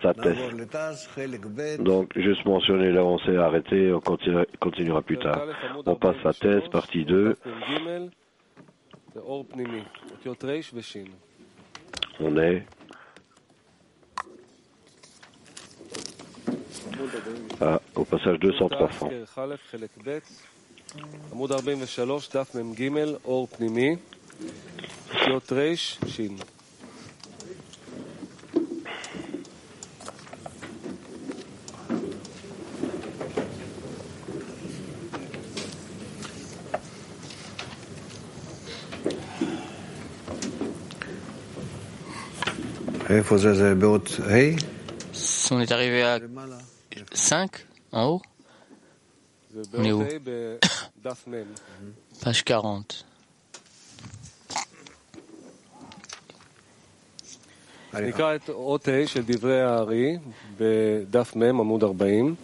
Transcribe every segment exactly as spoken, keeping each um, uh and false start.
passe à Tess. Donc, juste mentionner l'avancée, arrêter, on continue, continuera plus tard. On passe à Tess, partie deux. On est à, au passage deux cent trois francs. עמוד ארבעים ושלוש, דף מ"ג, אור פנימי, אותיות ר' ש'. איפה זה? זה באות ה'? On est arrivé à cinq, en haut. On est où? Page quarante. נקרא את אות ה' של דברי הארי בדף מ' עמוד ארבעים.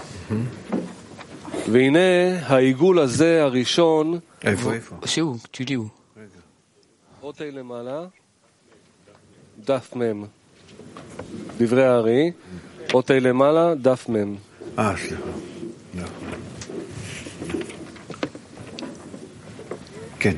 והנה העיגול הזה הראשון. איפה, איפה? C'est où? Tu dis où? אות ה' למעלה, דף מ'. דברי הארי, אות ה' למעלה, דף מ'. אה, סליחה. כן.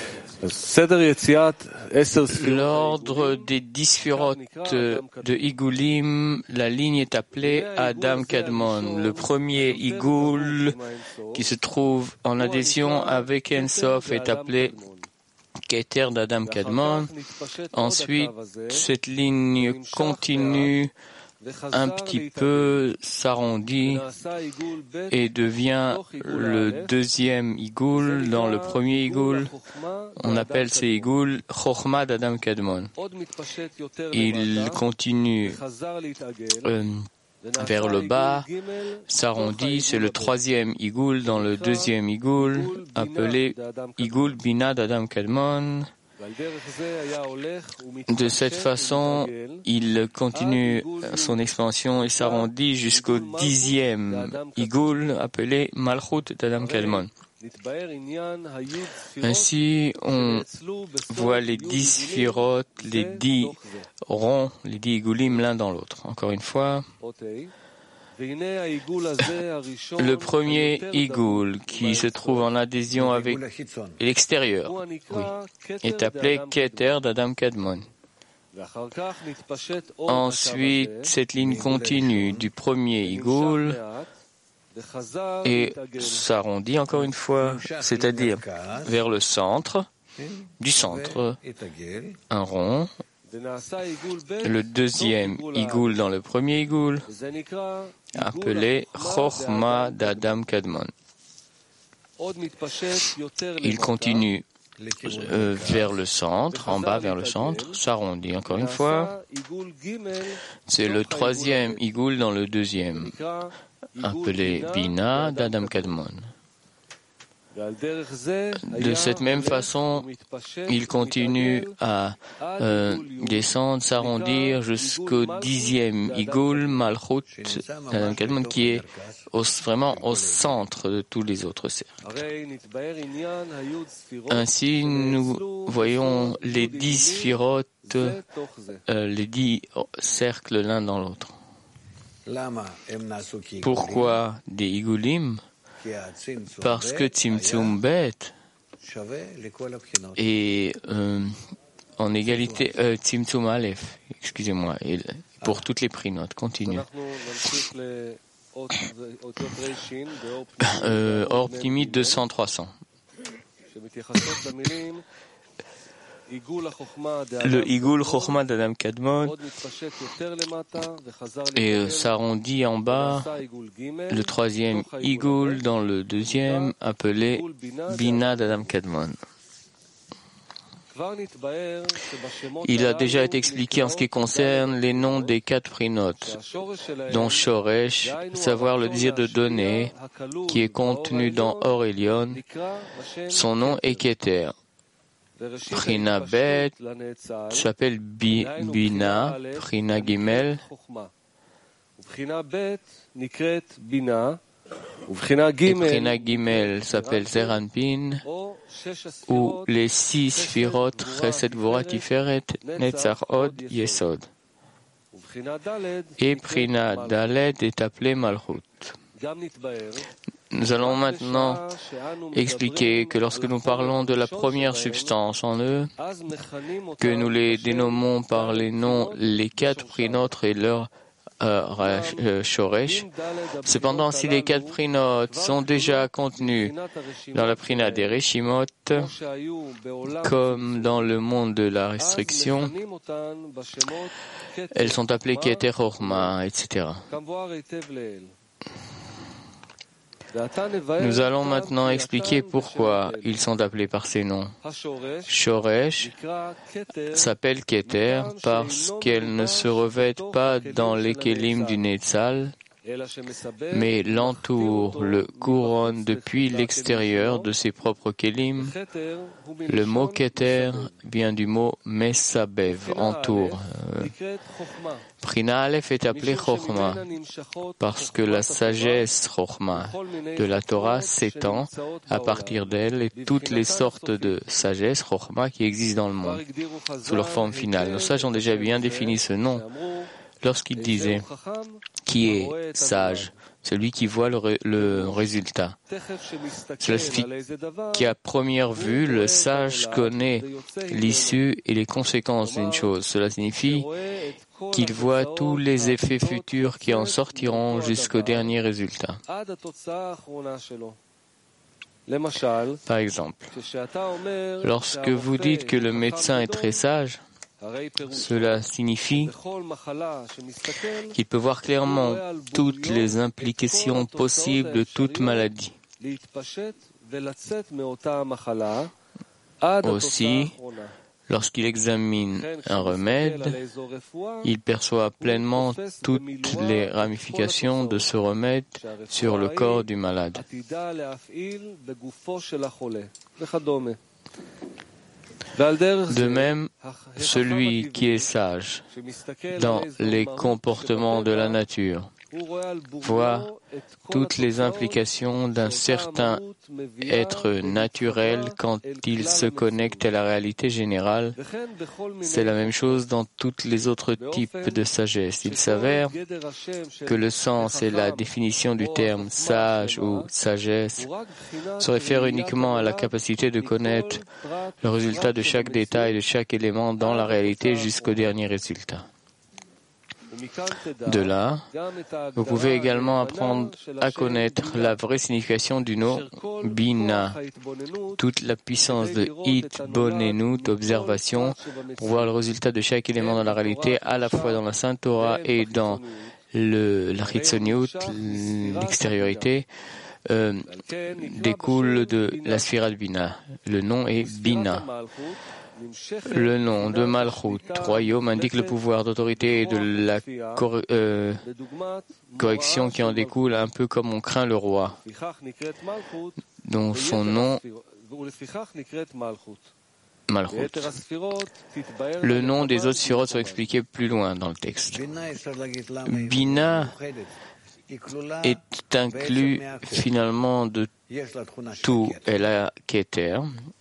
L'ordre des dix sphirotes de Igulim, la ligne est appelée Adam Kadmon. Le premier Igul qui se trouve en adhésion avec Ensof est appelé Keter d'Adam Kadmon. Ensuite, cette ligne continue un petit peu, s'arrondit et devient le deuxième Igul. Dans le premier Igul, on appelle ces Igul Chochma d'Adam Kadmon. Il continue euh, vers le bas, s'arrondit, c'est le troisième Igul dans le deuxième Igul, appelé Igul Bina d'Adam Kadmon. De cette façon, il continue son expansion et s'arrondit jusqu'au dixième Igul, appelé Malchut d'Adam Kadmon. Ainsi, on voit les dix sphirotes, les dix ronds, les dix Igulim l'un dans l'autre. Encore une fois, le premier Igul qui se trouve en adhésion avec l'extérieur, oui, est appelé Keter d'Adam Kadmon. Ensuite, cette ligne continue du premier Igul et s'arrondit encore une fois, c'est-à-dire vers le centre, du centre, un rond. Le deuxième Igul dans le premier Igul, appelé Chochma d'Adam Kadmon. Il continue euh, vers le centre, en bas vers le centre, s'arrondit encore une fois. C'est le troisième Igul dans le deuxième, appelé Bina d'Adam Kadmon. De cette même façon, il continue à euh, descendre, s'arrondir jusqu'au dixième Igul, Malchut, d'Adam Kadmon, qui est au, vraiment au centre de tous les autres cercles. Ainsi, nous voyons les dix sphirotes, euh, les dix cercles l'un dans l'autre. Pourquoi des Igulim? Parce que Tzimtzum Bet est euh, en égalité, euh, Tzimtzum Aleph, excusez-moi, et pour toutes les prinotes, continue. Euh, Or Pnimi deux cents trois cents. Le Igul Chochma d'Adam Kadmon et s'arrondit en bas, le troisième Igul dans le deuxième, appelé Bina d'Adam Kadmon. Il a déjà été expliqué en ce qui concerne les noms des quatre prinotes, dont Shoresh, savoir le désir de donner, qui est contenu dans Or Elion, son nom est Keter. Prina Bet s'appelle Bina, Prina Gimel. Et Prina Gimel s'appelle Zeranpin, ou les six Sphirot, Chesed Gvura Tiferet, Netzach Od, Yesod. et Prina Daled est appelée Malchut. Nous allons maintenant expliquer que lorsque nous parlons de la première substance en eux, que nous les dénommons par les noms les quatre prinotes et leur euh, shoresh. Cependant, si les quatre prinotes sont déjà contenus dans la prina des Reshimot, comme dans le monde de la restriction, elles sont appelées Keter Chorma, et cetera. Nous allons maintenant expliquer pourquoi ils sont appelés par ces noms. Shoresh s'appelle Keter parce qu'elle ne se revêt pas dans les kelim du Netzal, mais l'entoure, le couronne depuis l'extérieur de ses propres kelim. Le mot Keter vient du mot Mesabev, entoure. Prina Aleph est appelée Chochma parce que la sagesse Chochma de la Torah s'étend à partir d'elle et toutes les sortes de sagesse Chochma qui existent dans le monde sous leur forme finale. Nos sages ont déjà bien défini ce nom lorsqu'ils disaient qui est sage, celui qui voit le, ré, le résultat. Cela signifie qu'à première vue, le sage connaît l'issue et les conséquences d'une chose. Cela signifie qu'il voit tous les effets futurs qui en sortiront jusqu'au dernier résultat. Par exemple, lorsque vous dites que le médecin est très sage, cela signifie qu'il peut voir clairement toutes les implications possibles de toute maladie. Aussi, lorsqu'il examine un remède, il perçoit pleinement toutes les ramifications de ce remède sur le corps du malade. De même, celui qui est sage dans les comportements de la nature voit toutes les implications d'un certain être naturel quand il se connecte à la réalité générale. C'est la même chose dans tous les autres types de sagesse. Il s'avère que le sens et la définition du terme sage ou sagesse se réfèrent uniquement à la capacité de connaître le résultat de chaque détail, de chaque élément dans la réalité jusqu'au dernier résultat. De là, vous pouvez également apprendre à connaître la vraie signification du nom Bina, toute la puissance de Hit, Bonenut, observation, pour voir le résultat de chaque élément dans la réalité, à la fois dans la Sainte Torah et dans le, la Chitzoniut, l'extériorité, euh, découle de la Sphira de Bina. Le nom est Bina. Le nom de Malchut, royaume, indique le pouvoir d'autorité et de la cor- euh, correction qui en découle, un peu comme on craint le roi, dont son nom Malchut. Le nom des autres sphirotes sont expliqués plus loin dans le texte. Bina est inclus finalement de tout. Elle a Keter.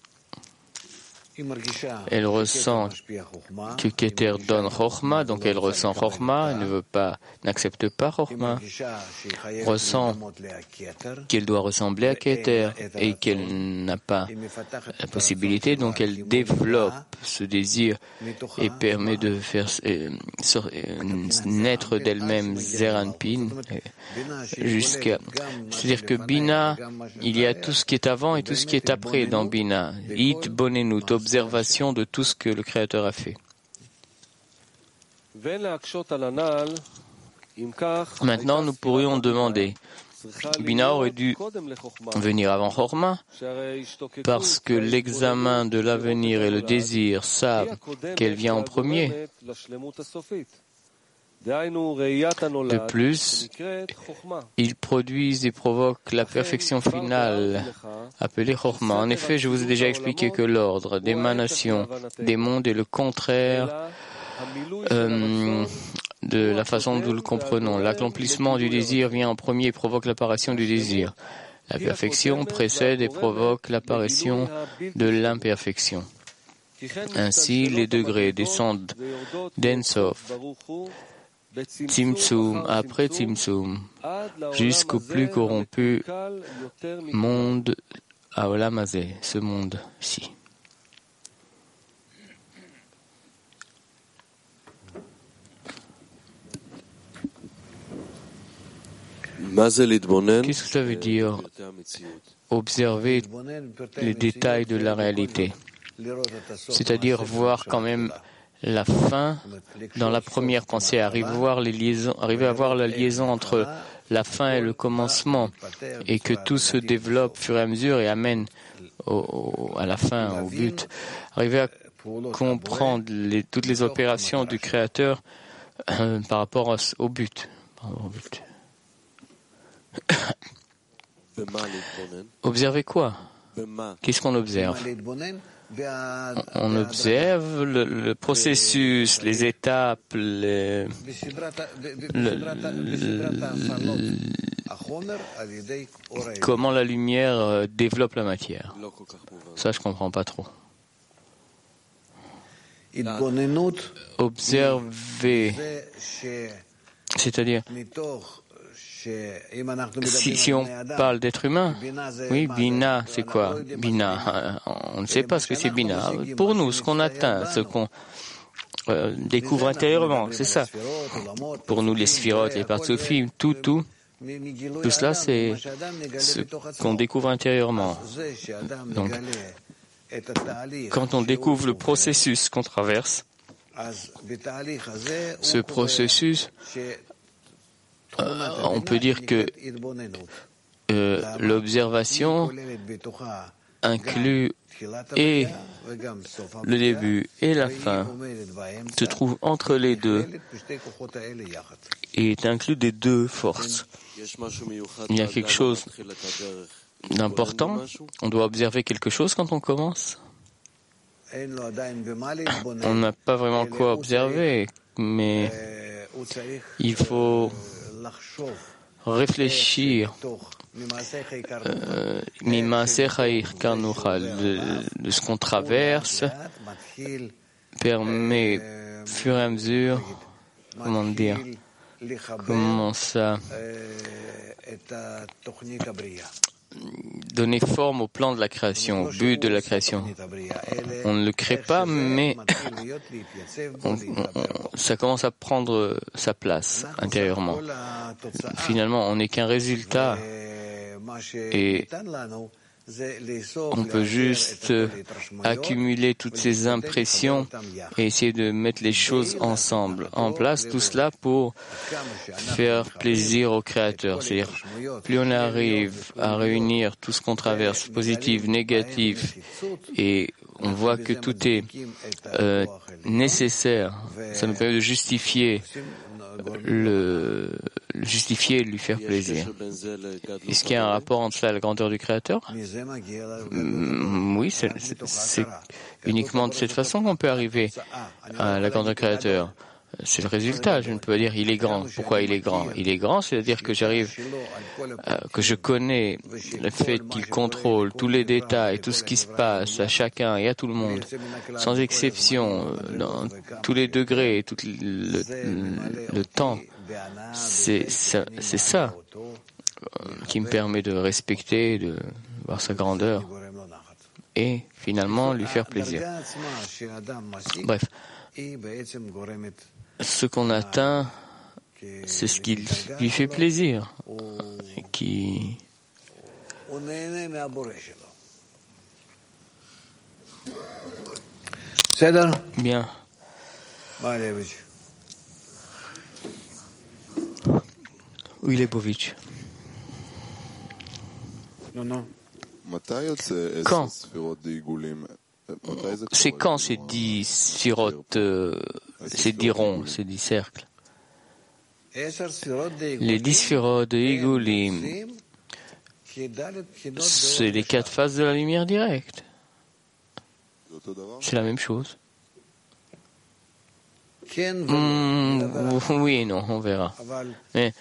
Elle ressent que Keter donne Chochma, donc elle ressent Chochma, elle ne veut pas, n'accepte pas Chochma, ressent qu'elle doit ressembler à Keter et qu'elle n'a pas la possibilité, donc elle développe ce désir et permet de faire euh, naître d'elle-même Zeranpin jusqu'à, c'est-à-dire que Bina, il y a tout ce qui est avant et tout ce qui est après dans Bina. It Bonenut, observation de tout ce que le Créateur a fait. Maintenant, nous pourrions demander, Bina aurait dû venir avant Chorma, parce que l'examen de l'avenir et le désir savent qu'elle vient en premier. De plus, ils produisent et provoquent la perfection finale, appelée Chorma. En effet, je vous ai déjà expliqué que l'ordre d'émanation des mondes est le contraire euh, de la façon dont nous le comprenons. L'accomplissement du désir vient en premier et provoque l'apparition du désir. La perfection précède et provoque l'apparition de l'imperfection. Ainsi, les degrés descendent d'En Sof Tzimtzum, après Tzimtzum, jusqu'au plus corrompu monde à Olam Hazeh, ce monde-ci. Qu'est-ce que ça veut dire observer les détails de la réalité? C'est-à-dire voir quand même la fin dans la première pensée, arriver à voir les liaisons, arriver à voir la liaison entre la fin et le commencement, et que tout se développe au fur et à mesure et amène au, au, à la fin, au but. Arriver à comprendre les, toutes les opérations du Créateur euh, par rapport au, au but. Par rapport au but. Observer quoi? Qu'est-ce qu'on observe? On observe le, le processus, les étapes, les, le, le, comment la lumière développe la matière. Ça, je comprends pas trop. Observer, c'est-à-dire, Si, si on parle d'être humain, oui, Bina, c'est quoi? Bina, on ne sait pas ce que c'est Bina. Pour nous, ce qu'on atteint, ce qu'on euh, découvre intérieurement, c'est ça. Pour nous, les sphirotes, les partsophimes, tout, tout, tout cela, c'est ce qu'on découvre intérieurement. Donc, quand on découvre le processus qu'on traverse, ce processus, Euh, on peut dire que euh, l'observation inclut et le début et la fin, se trouve entre les deux et est inclus des deux forces. Il y a quelque chose d'important. On doit observer quelque chose quand on commence. On n'a pas vraiment quoi observer, mais il faut réfléchir euh, de, de ce qu'on traverse permet au fur et à mesure, comment dire, comment ça donner forme au plan de la création, au but de la création. On ne le crée pas, mais on, on, ça commence à prendre sa place intérieurement. Finalement, on n'est qu'un résultat et on peut juste accumuler toutes ces impressions et essayer de mettre les choses ensemble, en place, tout cela pour faire plaisir au Créateur. C'est-à-dire, plus on arrive à réunir tout ce qu'on traverse, positif, négatif, et on voit que tout est euh, nécessaire, ça nous permet de justifier le, le justifier et lui faire plaisir. Est-ce qu'il y a un rapport entre cela et la grandeur du Créateur? Oui, c'est, c'est, c'est uniquement de cette façon qu'on peut arriver à la grandeur du Créateur. C'est le résultat. Je ne peux pas dire il est grand. Pourquoi il est grand? Il est grand, c'est-à-dire que j'arrive, euh, que je connais le fait qu'il contrôle tous les détails, tout ce qui se passe à chacun et à tout le monde, sans exception, dans tous les degrés, tout le, le, le temps. C'est ça, c'est ça qui me permet de respecter, de voir sa grandeur et finalement lui faire plaisir. Bref. Ce qu'on atteint, c'est ce qui lui fait plaisir, qui bien. Oui, Lebovitch. Quand c'est quand ces dix sphirotes, euh, ces dix ronds, ces dix cercles? Les dix sphirotes de Igulim, c'est les quatre phases de la lumière directe. C'est la même chose. Mmh, oui et non, on verra. Mais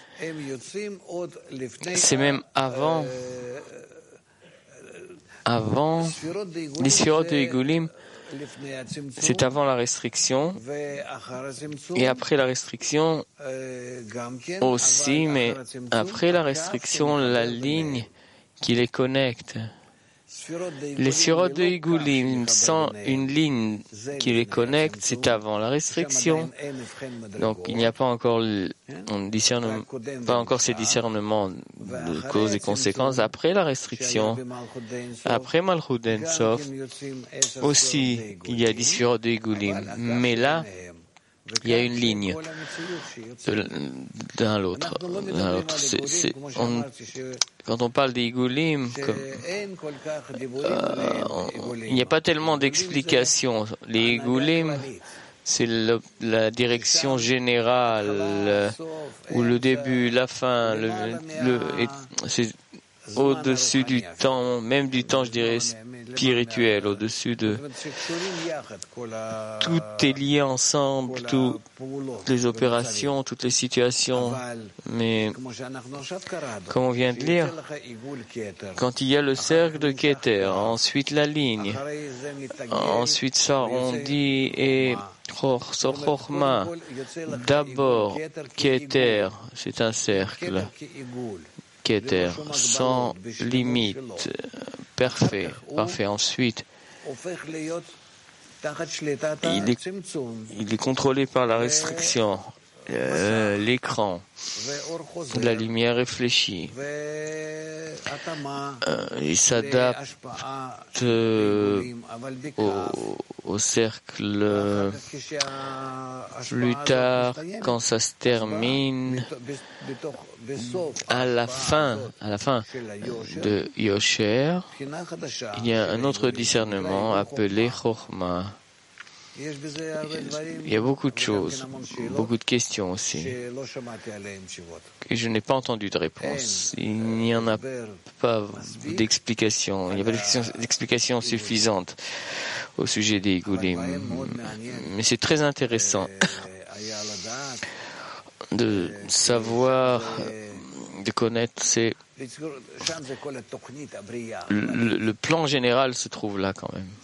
c'est même avant. Avant, les sphirotes de Igulim, c'est avant la restriction et après la restriction aussi, mais après la restriction, la ligne qui les connecte. Les sphirot de Igulim sans une ligne qui les connecte, c'est avant la restriction. Donc il n'y a pas encore, on discerne pas encore ces discernements de causes et conséquences après la restriction. Après Malchut En Sof, aussi il y a des sphirot de Igulim, mais là il y a une ligne d'un à l'autre. C'est, c'est, on, quand on parle des Igulim, comme, euh, on, il n'y a pas tellement d'explications. Les Igulim, c'est le, la direction générale, euh, où le début, la fin, le, le, et, c'est au-dessus du temps, même du temps, je dirais, spirituel, au-dessus de... Tout est lié ensemble, toutes les opérations, toutes les situations. Mais, comme on vient de lire, quand il y a le cercle de Keter, ensuite la ligne, ensuite ça arrondit et Chorma, d'abord Keter, c'est un cercle. Keter, sans limite, parfait, parfait. Ensuite, il est, il est contrôlé par la restriction, euh, l'écran, la lumière réfléchie. Euh, il s'adapte euh, au, au cercle plus tard, quand ça se termine, à la fin, à la fin de Yosher, il y a un autre discernement appelé Chochma. Il y a beaucoup de choses, beaucoup de questions aussi, et je n'ai pas entendu de réponse. Il n'y en a pas d'explication, il n'y a pas d'explication suffisante au sujet des Igulim. Mais c'est très intéressant de savoir, de connaître ces... Le, le plan général se trouve là quand même.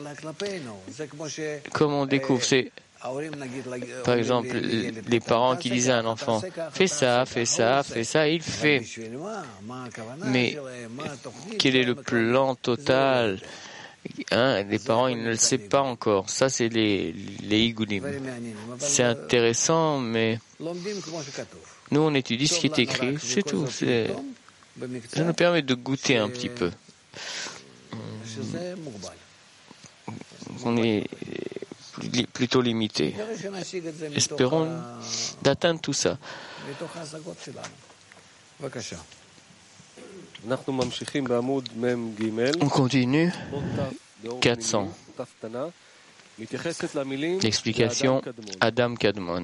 Comme on découvre, c'est par exemple les parents qui disent à un enfant fais ça, fais ça, fais ça, il fait. Mais quel est le plan total? Hein, les parents, ils ne le savent pas encore. Ça, c'est les, les Igulim. C'est intéressant, mais nous, on étudie ce qui est écrit, c'est tout. C'est... Ça nous permet de goûter un petit peu. On est plutôt limité. Espérons d'atteindre tout ça. On continue. quatre cents. L'explication Adam Kadmon.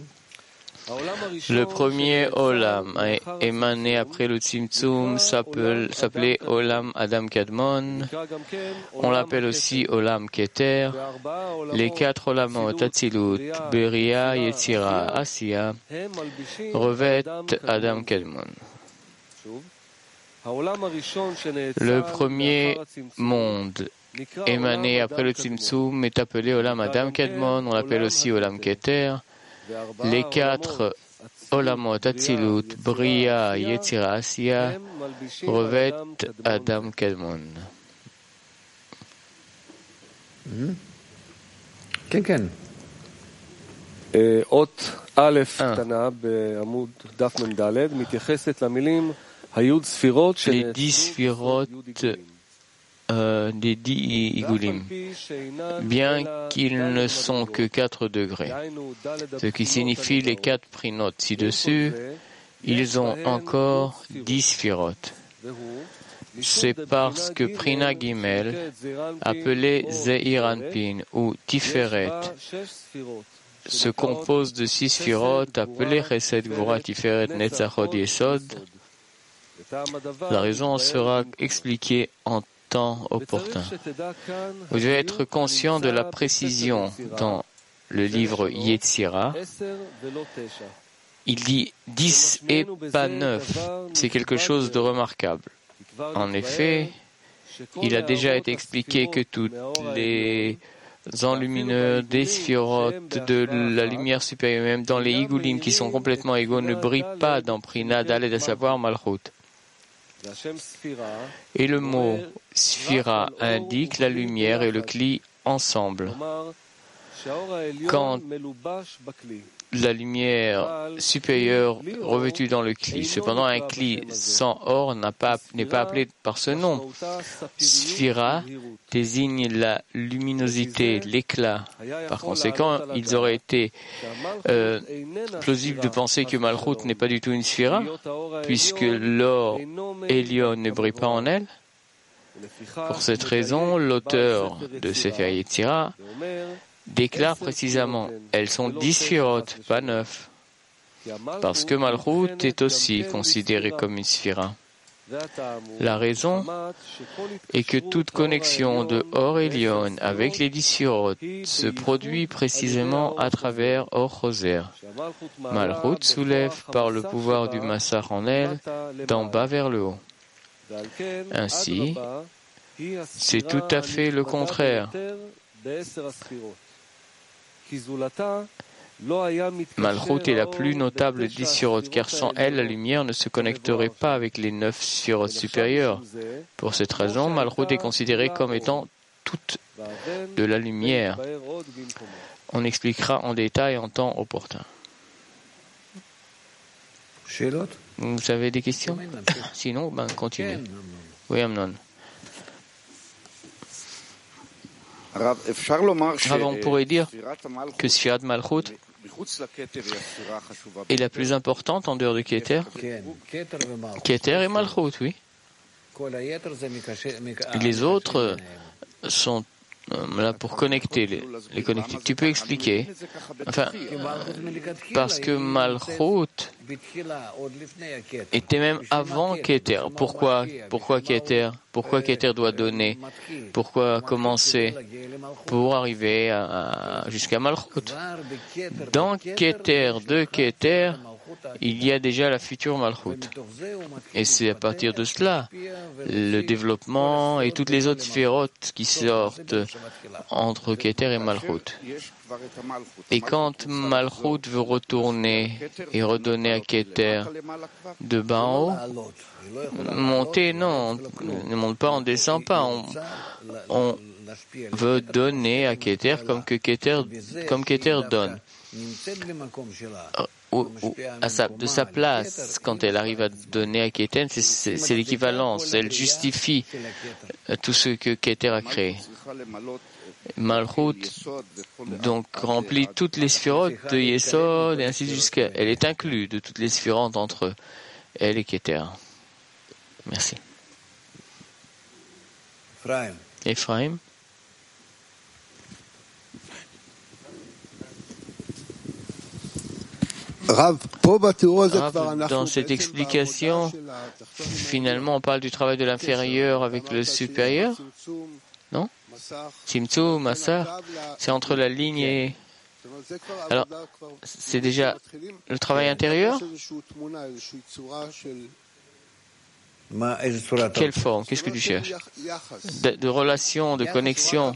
Le premier Olam émané après le Tzimtzum s'appelait Olam Adam Kadmon. On l'appelle aussi Olam Keter. Les quatre Olamot, Atzilut, Beria, Yetzira, Asiya, revêtent Adam Kadmon. Le premier monde émané après le Tzimtzum est appelé Olam Adam Kadmon. On l'appelle aussi Olam Keter. Les quatre Olamot, Atzilut, Bria, Yetzira, Asiya revêtent Adam Kadmon. Ken אות א' קטנה בעמוד דף מ"ד מתייחסת למילים היוד ספירות les dix sphirotes euh, des dix Igulim, bien qu'ils ne sont que quatre degrés, ce qui signifie les quatre prinotes ci-dessus, ils ont encore dix sphirotes. C'est parce que Prina Gimel, appelé Zeir Anpin ou Tiferet, se compose de six sphirotes appelées Chesed, Gvura, Tiferet, Netzach, Hod, Yesod. La raison sera expliquée en temps opportun. Vous devez être conscient de la précision dans le livre Yetzira. Il dit dix et pas neuf. C'est quelque chose de remarquable. En effet, il a déjà été expliqué que toutes les enlumineurs des sphirotes de la lumière supérieure, même dans les Igulim qui sont complètement égaux, ne brillent pas dans Prina Dalet, à savoir Malchut. Et le mot Sphira indique la lumière et le Kli ensemble. Quand la lumière supérieure revêtue dans le Kli, cependant un Kli sans or n'a pas, n'est pas appelé par ce nom. Sphira désigne la luminosité, l'éclat. Par conséquent, il aurait été euh, plausible de penser que Malchut n'est pas du tout une Sphira, puisque l'or Elion ne brille pas en elle. Pour cette raison, l'auteur de Sefer Yetzira déclare précisément, elles sont dix sphirotes, pas neuf, parce que Malchut est aussi considéré comme une sphira. La raison est que toute connexion de Or Elion avec les dix sphirotes se produit précisément à travers Or Choser. Malchut soulève par le pouvoir du Massach en elle, d'en bas vers le haut. Ainsi, c'est tout à fait le contraire. Malchut est la plus notable des sphirotes, car sans elle, la lumière ne se connecterait pas avec les neuf sphirotes supérieures. Pour cette raison, Malchut est considérée comme étant toute de la lumière. On expliquera en détail en temps opportun. Vous avez des questions? Sinon, ben, continuez. Oui, Amnon. Rav, on pourrait dire que Sfirat Malchut est la plus importante en dehors de Keter. Keter et Malchut, oui. Les autres sont là pour connecter, les, les connecter. Tu peux expliquer? Enfin, parce que Malchut était même avant Keter. Pourquoi, pourquoi Keter? Pourquoi Keter doit donner? Pourquoi commencer pour arriver à, à, jusqu'à Malchut? Dans Keter, de Keter, il y a déjà la future Malchut. Et c'est à partir de cela, le développement et toutes les autres sphérotes qui sortent entre Keter et Malchut. Et quand Malchut veut retourner et redonner à Keter de bas en haut, monter, non, on ne monte pas, on ne descend pas, on, on veut donner à Keter comme que Keter, comme Keter donne. Ou, ou, à sa, de sa place, quand elle arrive à donner à Keter, c'est, c'est, c'est l'équivalence. Elle justifie tout ce que Keter a créé. Malchut donc remplit toutes les sphérotes de Yesod et ainsi de suite jusqu'à. Elle est inclue de toutes les sphérotes entre elle et Keter. Merci. Ephraim. Rav, dans cette explication, finalement, on parle du travail de l'inférieur avec le supérieur, non? Tzimtzum, Massar, c'est entre la ligne et... Alors, c'est déjà le travail intérieur? Quelle forme? Qu'est-ce que tu cherches? De, de relation, de connexion.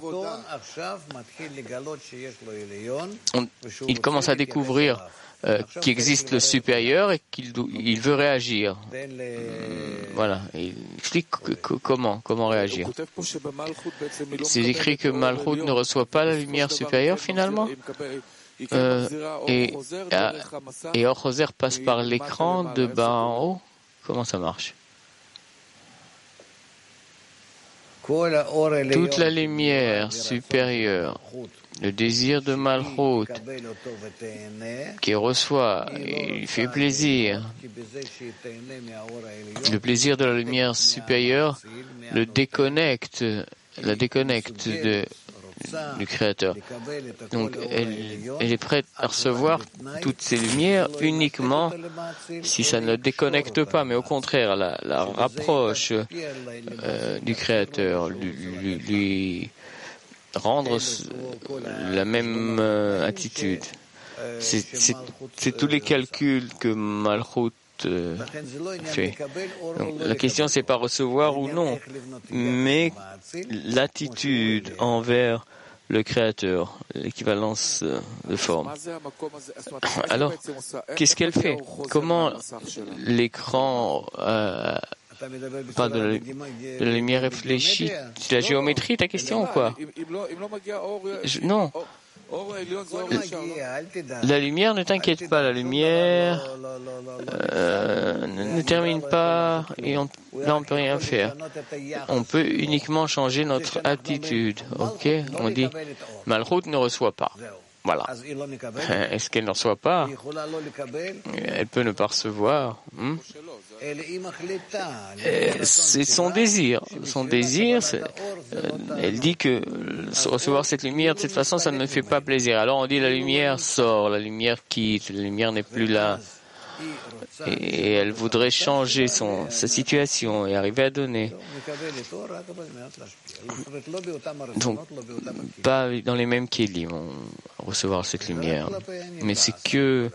On, il commence à découvrir euh, qu'il existe le supérieur et qu'il il veut réagir. Euh, voilà. Il explique que, que, comment, comment réagir. C'est écrit que Malchut ne reçoit pas la lumière supérieure finalement. Euh, et, et Or Choser passe par l'écran de bas en haut. Comment ça marche? Toute la lumière supérieure, le désir de Malchut, qui reçoit, il fait plaisir. Le plaisir de la lumière supérieure le déconnecte, la déconnecte de, du Créateur. Donc, elle, elle est prête à recevoir toutes ces lumières uniquement si ça ne la déconnecte pas, mais au contraire, la, la rapproche euh, du Créateur, lui, lui, lui rendre la même euh, attitude. C'est, c'est, c'est tous les calculs que Malchut euh, fait. Donc, la question, c'est pas recevoir ou non, mais l'attitude envers le Créateur, l'équivalence de forme. Alors, qu'est-ce qu'elle fait? Comment l'écran euh, parle de la, de la lumière réfléchie? C'est la géométrie, ta question ou quoi? Je, non. La lumière, ne t'inquiète pas, la lumière euh, ne termine pas et on, là on ne peut rien faire. On peut uniquement changer notre attitude. Ok? On dit, Malchut ne reçoit pas. Voilà. Est-ce qu'elle ne reçoit pas? Elle peut ne pas recevoir. Hmm? C'est son désir. Son désir, c'est, euh, elle dit que recevoir cette lumière de cette façon, ça ne me fait pas plaisir. Alors on dit la lumière sort, la lumière quitte, la lumière n'est plus là. Et elle voudrait changer son, sa situation et arriver à donner. Donc, pas dans les mêmes kélim, recevoir cette lumière. Mais c'est que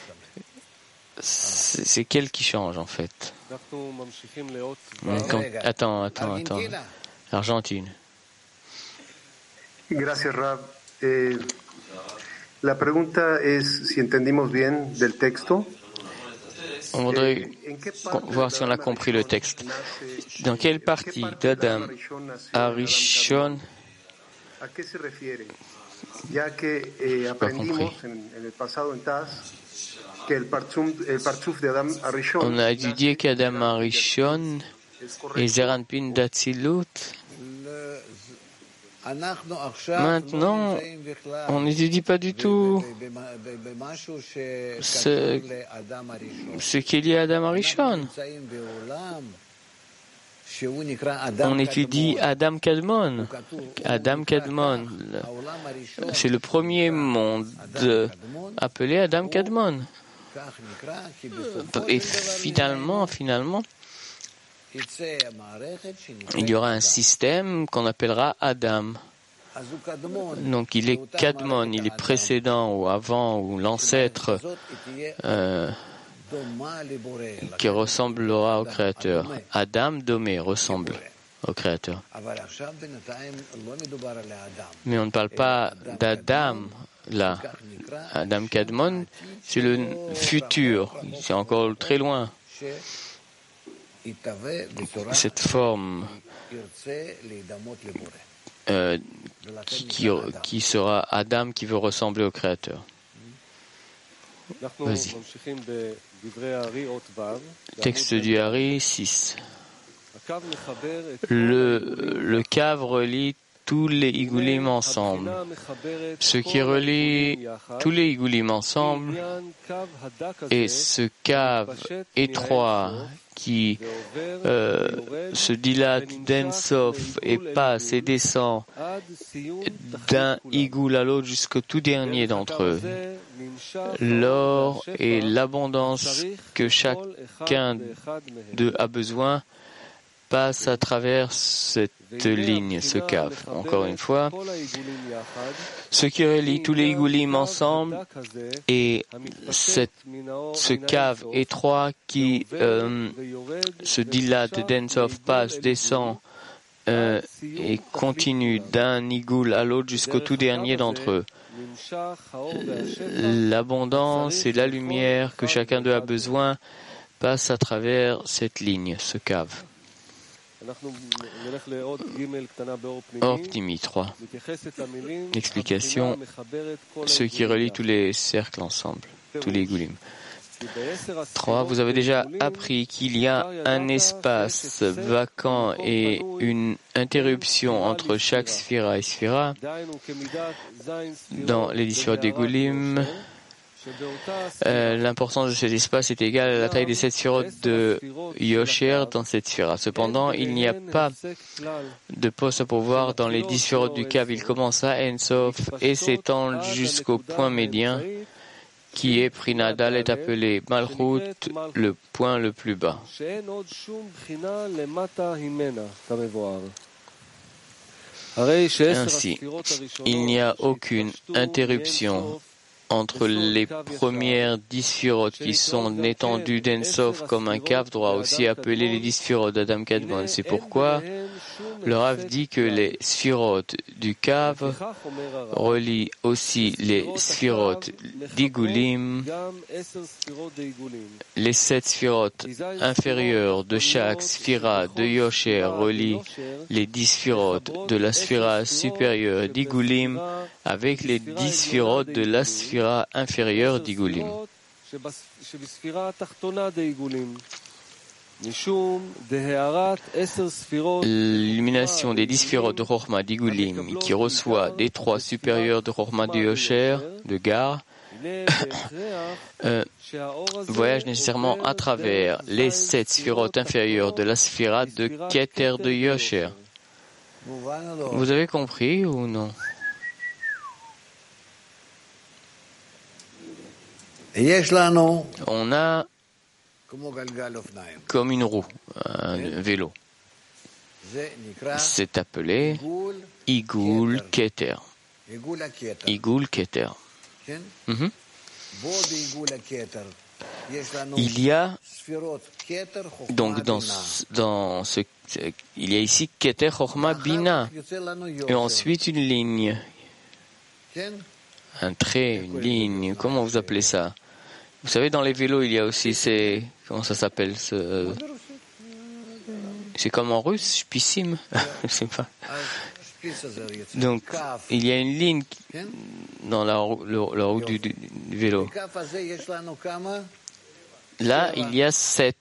c'est, c'est qu'elle qui change en fait. Quand, attends, attends, attends. Argentine. Gracias, Rab. Eh, la pregunta es si entendimos bien del texto. On voudrait voir si on a compris le texte. Dans quelle partie d'Adam Arishon on a étudié qu'Adam Arishon et Zeranpin d'Atzilut. Maintenant, on n'étudie pas du tout ce, ce qu'il y a à Adam Arishon. On étudie Adam Kadmon. Adam Kadmon, c'est le premier monde appelé Adam Kadmon. Et finalement, finalement, il y aura un système qu'on appellera Adam. Donc il est Kadmon, il est précédent ou avant ou l'ancêtre euh, qui ressemblera au Créateur. Adam Domé ressemble au Créateur. Mais on ne parle pas d'Adam là. Adam Kadmon, c'est le futur, c'est encore très loin. Cette forme euh, qui, qui, qui sera Adam qui veut ressembler au Créateur. Vas-y. Texte du Hari six. Le, le cave relie tous les Igulim ensemble. Ce qui relie tous les Igulim ensemble est ce cave étroit qui euh, se dilate d'Ensof et passe et descend d'un Igoul à l'autre jusqu'au tout dernier d'entre eux. L'or et l'abondance que chacun d'eux a besoin passe à travers cette ligne, ce cave. Encore une fois, ce qui relie tous les Igoulim ensemble et cette, ce cave étroit qui euh, se dilate d'Ensof, passe, descend euh, et continue d'un Igoul à l'autre jusqu'au tout dernier d'entre eux. L'abondance et la lumière que chacun d'eux a besoin passe à travers cette ligne, ce cave. Optimi trois. L'explication, ce qui relie tous les cercles ensemble, tous les Goulim. trois. Vous avez déjà appris qu'il y a un espace vacant et une interruption entre chaque sphira et sphira dans les sphires des Goulim. Euh, l'importance de cet espace est égale à la taille des sept sphirotes de Yosher dans cette sphira. Cependant, il n'y a pas de poste à pourvoir dans les dix sphirotes du cave. Il commence à Ensof et s'étend jusqu'au point médian qui est Prinadal est appelé Malchut, le point le plus bas. Ainsi, il n'y a aucune interruption entre les premières dix sphirotes qui sont étendues d'Ensof comme un cave droit, aussi appelé les dix sphirotes d'Adam Kadmon. C'est pourquoi Le Rav dit que les sphirotes du Kav relient aussi les sphirotes d'Igulim. Les sept sphirotes inférieures de chaque sphira de Yosher relient les dix sphirotes de la sphira supérieure d'Igulim avec les dix sphirotes de la sphira inférieure d'Igulim. L'illumination des dix sphirotes de Chochma d'Igulim qui reçoit des trois supérieurs de Chochma de Yosher, de Gar, euh, voyage nécessairement à travers les sept sphirotes inférieures de la sphira de Keter de Yosher. Vous avez compris ou non? On a comme une roue, un vélo. C'est appelé Igul Keter. Igul Keter. Mm-hmm. Il y a donc dans, dans ce il y a ici Keter Chochma Bina et ensuite une ligne, un trait, une ligne. Comment vous appelez ça? Vous savez, dans les vélos, il y a aussi ces... Comment ça s'appelle ce... C'est comme en russe, shpissim. Je sais pas. Donc, il y a une ligne dans la, la, la roue du, du, du vélo. Là, il y a sept.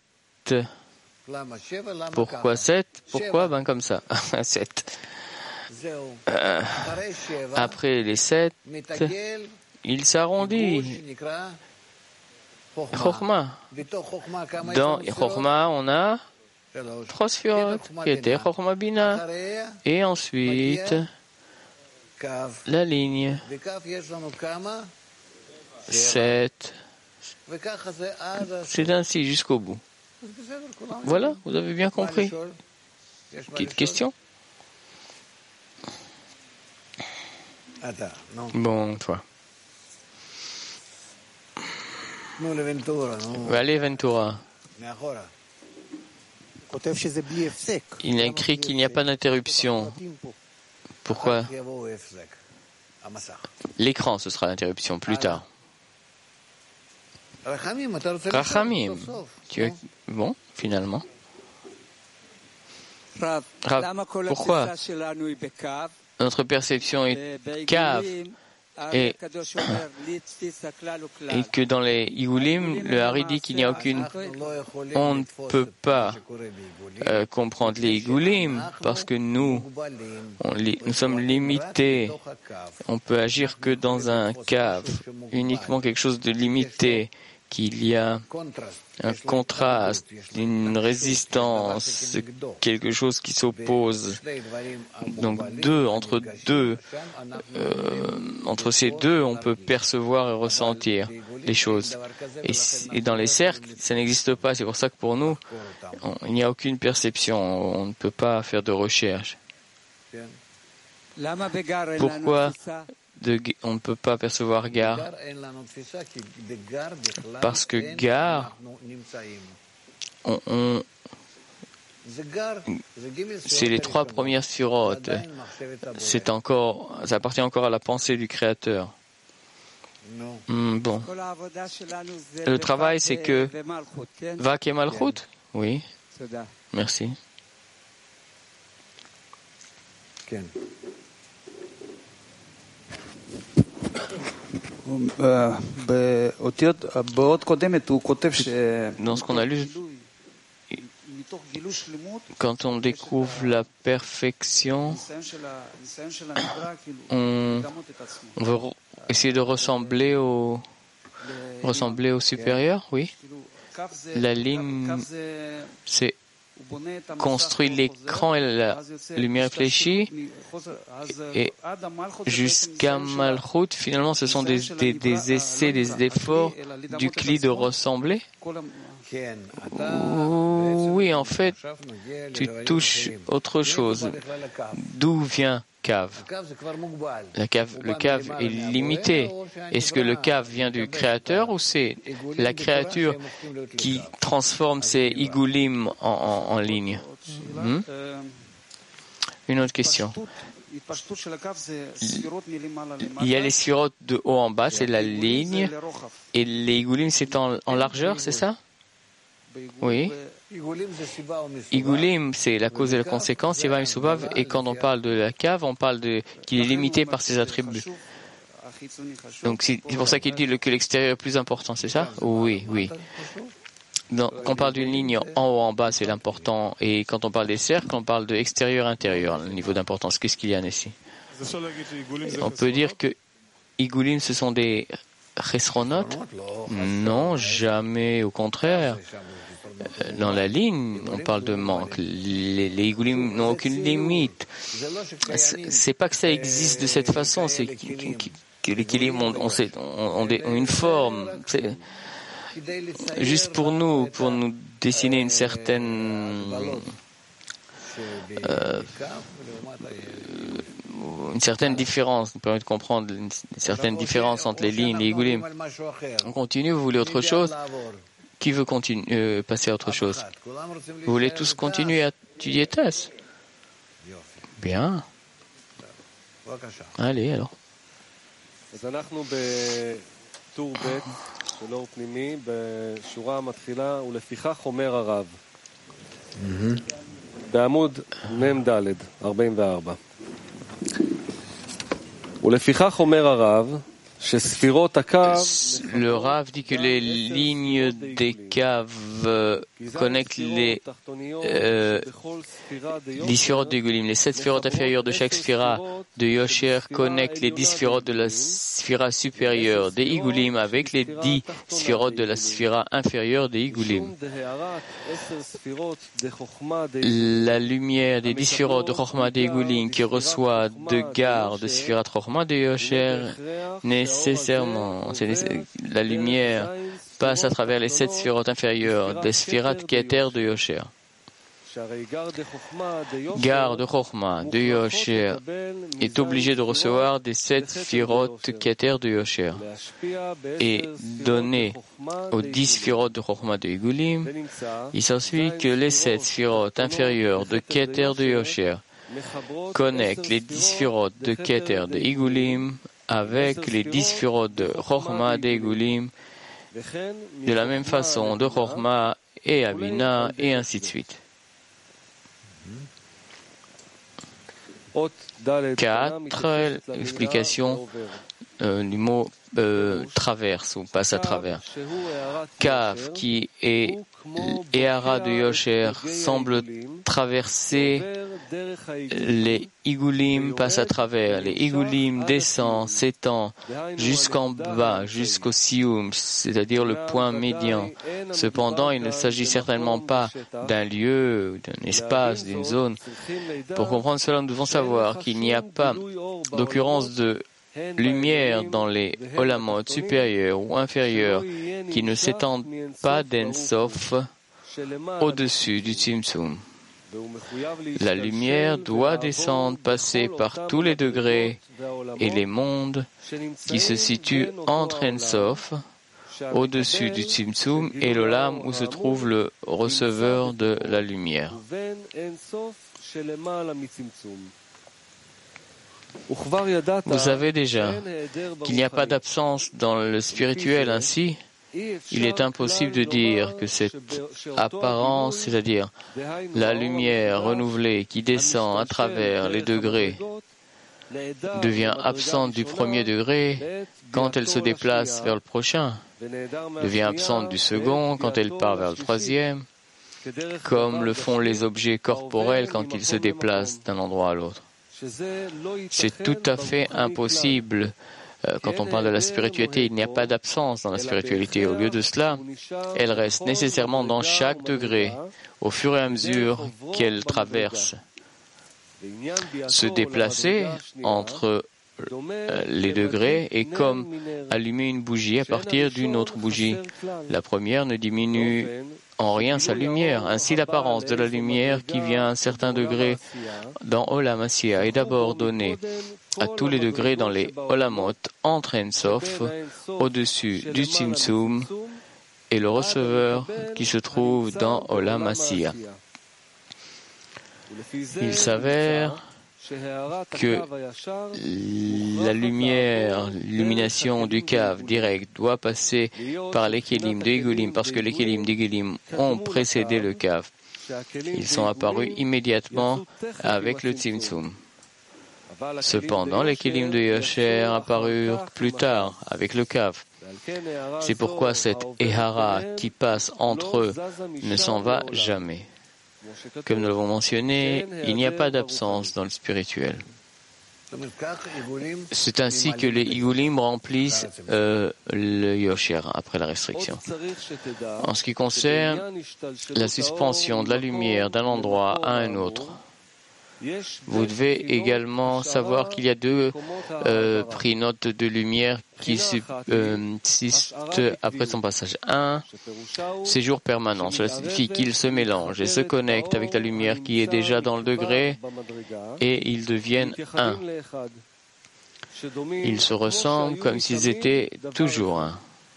Pourquoi sept? Pourquoi? Ben comme ça. sept. Euh, après les sept, il s'arrondit. Chochma. Dans Chochma, on a trois sphirotes, qui étaient Chochma Bina, et ensuite la ligne. Sept. C'est ainsi jusqu'au bout. Voilà, vous avez bien compris. Petite question? Bon, toi. Allez, Ventura. Il a écrit qu'il n'y a pas d'interruption. Pourquoi? L'écran, ce sera l'interruption plus tard. Rachamim. Tu as... Bon, finalement. Rav, pourquoi notre perception est cave et, et que dans les Igulim, le Hari dit qu'il n'y a aucune... On ne peut pas euh, comprendre les Igulim parce que nous, on li... nous sommes limités. On peut agir que dans un cave, uniquement quelque chose de limité, qu'il y a un contraste, une résistance, quelque chose qui s'oppose. Donc deux, entre deux, euh, entre ces deux, on peut percevoir et ressentir les choses. Et, et dans les cercles, ça n'existe pas. C'est pour ça que pour nous, on, il n'y a aucune perception. On ne peut pas faire de recherche. Pourquoi de, on ne peut pas percevoir Gar? Parce que Gar, on, on, c'est les trois premières sphirotes. C'est encore, ça appartient encore à la pensée du Créateur. Hmm, bon. Le travail, c'est que Vak et Malchut? Oui. Merci. Dans ce qu'on a lu, quand on découvre la perfection, on, on veut essayer de ressembler au, ressembler au supérieur, oui. La ligne, c'est construit l'écran et la lumière réfléchie, et jusqu'à Malchut, finalement, ce sont des, des, des essais, des efforts du Kli de ressembler. Oui, en fait, tu touches autre chose. D'où vient cave? La cave, le cave est limité. Est-ce que le cave vient du créateur ou c'est la créature qui transforme ses igulim en, en, en ligne? Hmm? Une autre question. Il y a les sphirotes de haut en bas, c'est la ligne, et les Igulim c'est en, en largeur, c'est ça? Oui. Igulim, c'est la cause et la conséquence, Yevaim Subav, et quand on parle de la cave, on parle de qu'il est limité par ses attributs. Donc c'est pour ça qu'il dit que l'extérieur est plus important, c'est ça? Oui, oui. Donc, quand on parle d'une ligne en haut, en bas, c'est l'important. Et quand on parle des cercles, on parle de extérieur-intérieur, le niveau d'importance. Qu'est-ce qu'il y a ici? On peut dire que Igulim, ce sont des chesronotes? Non, jamais. Au contraire. Dans la ligne, on parle de manque. Les, les Igulim n'ont aucune limite. C'est pas que ça existe de cette façon, c'est que l'équilibre ont, ont, ont, ont une forme. C'est juste pour nous, pour nous dessiner une certaine euh, une certaine différence, nous permet de comprendre une certaine différence entre les lignes et les Igulim. On continue, vous voulez autre chose? Qui veut continuer, euh, passer à autre chose? Vous voulez tous continuer à étudier Tess? Bien. Allez, alors. בעמוד מ"ד, ארבעים וארבע. ולפיכך אומר הרב, le Rav dit que les lignes des caves connectent les euh, dix sphirotes de Igulim. Les sept sphirotes inférieures de chaque sphira de Yosher connectent les dix sphirotes de la sphira supérieure des Igulim avec les dix sphirotes de la sphira inférieure des Igulim. La lumière des dix sphirotes de Chochma des Igulim qui reçoit de garde de sphirat Chochma de Yosher nécessairement, la lumière passe à travers les sept sphirotes inférieures des sphirat Keter de Yosher. Gar de Chochma de Yosher est obligé de recevoir des sept sphirotes Keter de Yosher et donner aux dix sphirotes de Chochma de Igulim. Il s'ensuit que les sept sphirotes inférieures de Keter de Yosher connectent les dix sphirotes de Keter de Igulim avec les dix sphirotes de Chochma de Igulim, de la même façon de Chochma et Abina, et ainsi de suite. Quatre, explication euh, du mot euh, traverse ou passe à travers. Kaf, qui est Ehara de Yosher, semble traverser les Igulim, passe à travers. Les Igulim descend, s'étend jusqu'en bas, jusqu'au Sioum, c'est-à-dire le point médian. Cependant, il ne s'agit certainement pas d'un lieu, d'un espace, d'une zone. Pour comprendre cela, nous devons savoir qu'il n'y a pas d'occurrence de lumière dans les olamot supérieurs ou inférieurs qui ne s'étendent pas d'En Sof au-dessus du Tzimtzum. La lumière doit descendre, passer par tous les degrés et les mondes qui se situent entre En Sof, au-dessus du Tzimtzum, et l'olam où se trouve le receveur de la lumière. Vous savez déjà qu'il n'y a pas d'absence dans le spirituel, ainsi il est impossible de dire que cette apparence, c'est-à-dire la lumière renouvelée qui descend à travers les degrés, devient absente du premier degré quand elle se déplace vers le prochain, devient absente du second quand elle part vers le troisième, comme le font les objets corporels quand ils se déplacent d'un endroit à l'autre. C'est tout à fait impossible. Quand on parle de la spiritualité, il n'y a pas d'absence dans la spiritualité. Au lieu de cela, elle reste nécessairement dans chaque degré, au fur et à mesure qu'elle traverse. Se déplacer entre les degrés est comme allumer une bougie à partir d'une autre bougie. La première ne diminue en rien sa lumière. Ainsi, l'apparence de la lumière qui vient à un certain degré dans Olam Asiya est d'abord donnée à tous les degrés dans les Olamot entre En Sof, au-dessus du Tzimtzum, et le receveur qui se trouve dans Olam Asiya. Il s'avère que la lumière, l'illumination du cave direct doit passer par les kélim de Igulim, parce que les kélim d'Igulim ont précédé le cave. Ils sont apparus immédiatement avec le Tzimtzum. Cependant, les kélim de Yosher apparurent plus tard avec le cave. C'est pourquoi cette Ehara qui passe entre eux ne s'en va jamais. Comme nous l'avons mentionné, il n'y a pas d'absence dans le spirituel. C'est ainsi que les Igulim remplissent euh, le Yosher après la restriction. En ce qui concerne la suspension de la lumière d'un endroit à un autre, vous devez également savoir qu'il y a deux euh, prix notes de lumière qui subsistent euh, après son passage. Un, séjour permanent. Cela signifie qu'ils se mélangent et se connectent avec la lumière qui est déjà dans le degré et ils deviennent un. Ils se ressemblent comme s'ils étaient toujours un.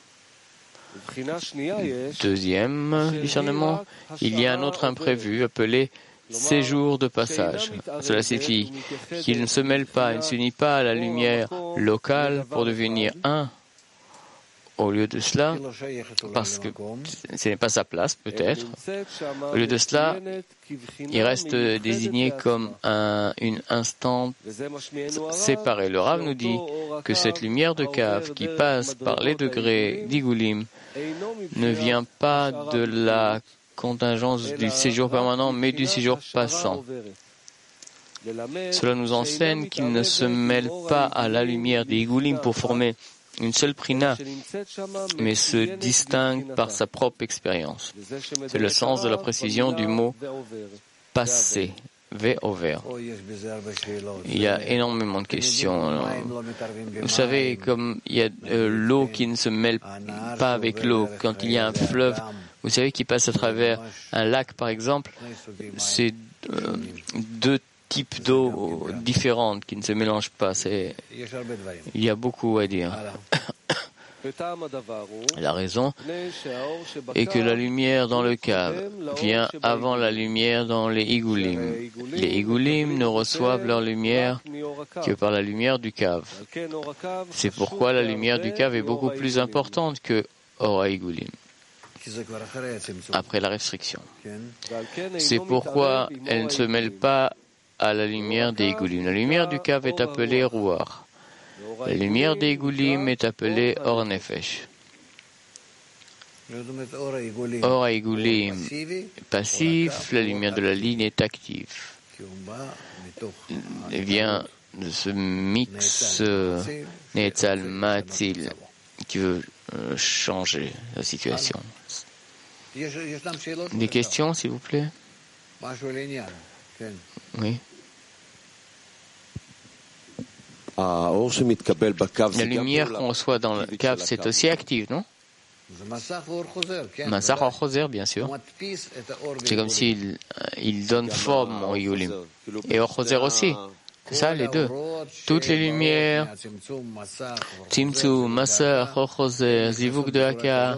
Deuxième discernement, il y a un autre imprévu appelé séjour de passage. Cela signifie qu'il ne se mêle pas, il ne s'unit pas à la lumière locale pour devenir un. Au lieu de cela, parce que ce n'est pas sa place peut-être, au lieu de cela, il reste désigné comme un, une instance séparée. Le Rav nous dit que cette lumière de cave qui passe par les degrés d'Igulim ne vient pas de la contingence du séjour permanent, mais du séjour passant. Cela nous enseigne qu'il ne se mêle pas à la lumière des Igulim pour former une seule prina, mais se distingue par sa propre expérience. C'est le sens de la précision du mot passé, Ve'over. Il y a énormément de questions. Vous savez, comme il y a euh, l'eau qui ne se mêle pas avec l'eau, quand il y a un fleuve, vous savez, qui passe à travers un lac, par exemple, c'est euh, deux types d'eau différentes qui ne se mélangent pas. C'est... Il y a beaucoup à dire. La raison est que la lumière dans le cave vient avant la lumière dans les Igulim. Les Igulim ne reçoivent leur lumière que par la lumière du cave. C'est pourquoi la lumière du cave est beaucoup plus importante que Ora Igulim. Après la restriction. C'est pourquoi elle ne se mêle pas à la lumière des Igulim. La lumière du cave est appelée Ruach. La lumière des Igulim est appelée Or Nefesh. Or Igulim passif, la lumière de la ligne est active. Elle vient de ce mix Netzal Matzil qui veut changer la situation. Des questions, s'il vous plaît? Oui. La lumière qu'on reçoit dans le cave, c'est aussi active, non? Massach Or Choser, bien sûr. C'est comme s'il il donne forme au Igulim. Et Or Choser aussi. C'est ça, les deux. Toutes les lumières, Tzimtzum, Massach, Or Choser, Zivuk de Haka,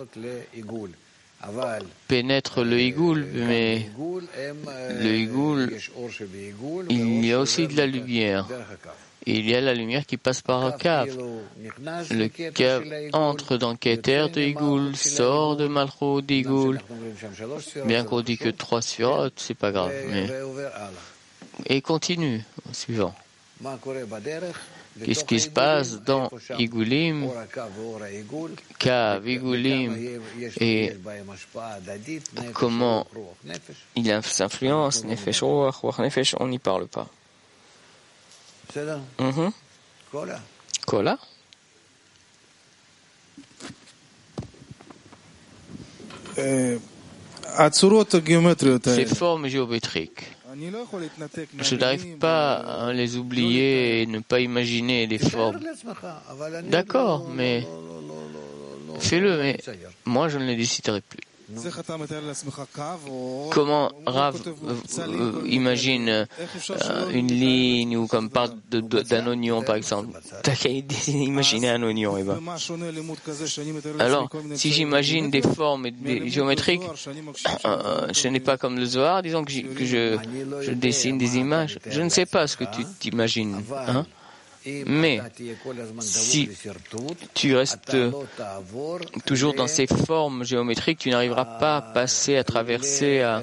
pénètrent le Igoul, mais le Igoul, il y a aussi de la lumière. Et il y a la lumière qui passe par un cave. Le cave entre dans Keter de Igoul, sort de Malchut d'Igoul. Bien qu'on dit que trois sphirot, c'est pas grave. Mais... Et continue, au suivant. Qu'est-ce qui se passe dans Igulim, Kav, Igulim, et comment il s'influence, Nefesh, Ruach, Ruach, Nefesh, on n'y parle pas. Mm-hmm. Kola. Ces formes géométriques. Je n'arrive pas à les oublier et ne pas imaginer les formes. D'accord, mais fais-le, mais moi je ne les déciderai plus. Comment Rav euh, imagine euh, une ligne ou comme part de, de, d'un oignon par exemple. T'as qu'à imaginer un oignon. Et ben. Alors, si j'imagine des formes des géométriques, euh, ce n'est pas comme le Zohar, disons que, que je, je dessine des images. Je ne sais pas ce que tu t'imagines. Hein? Mais si tu restes toujours dans ces formes géométriques, tu n'arriveras pas à passer, à traverser, à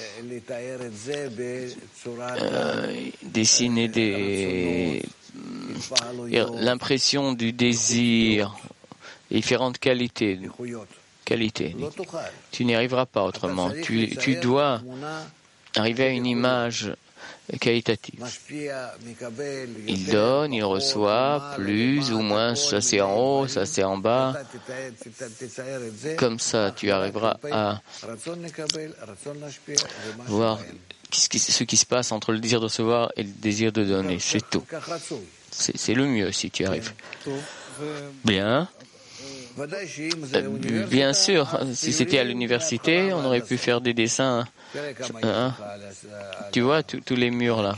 euh, dessiner des, l'impression du désir, différentes qualités. qualités. Tu n'y arriveras pas autrement. Tu, tu dois arriver à une image qualitative. Il donne, il reçoit, plus ou moins, ça c'est en haut, ça c'est en bas. Comme ça, tu arriveras à voir ce qui, ce qui se passe entre le désir de recevoir et le désir de donner. C'est tout. C'est, c'est le mieux si tu arrives. Bien. Euh, bien sûr, si c'était à l'université, on aurait pu faire des dessins. Hein? Tu vois, tous les murs là.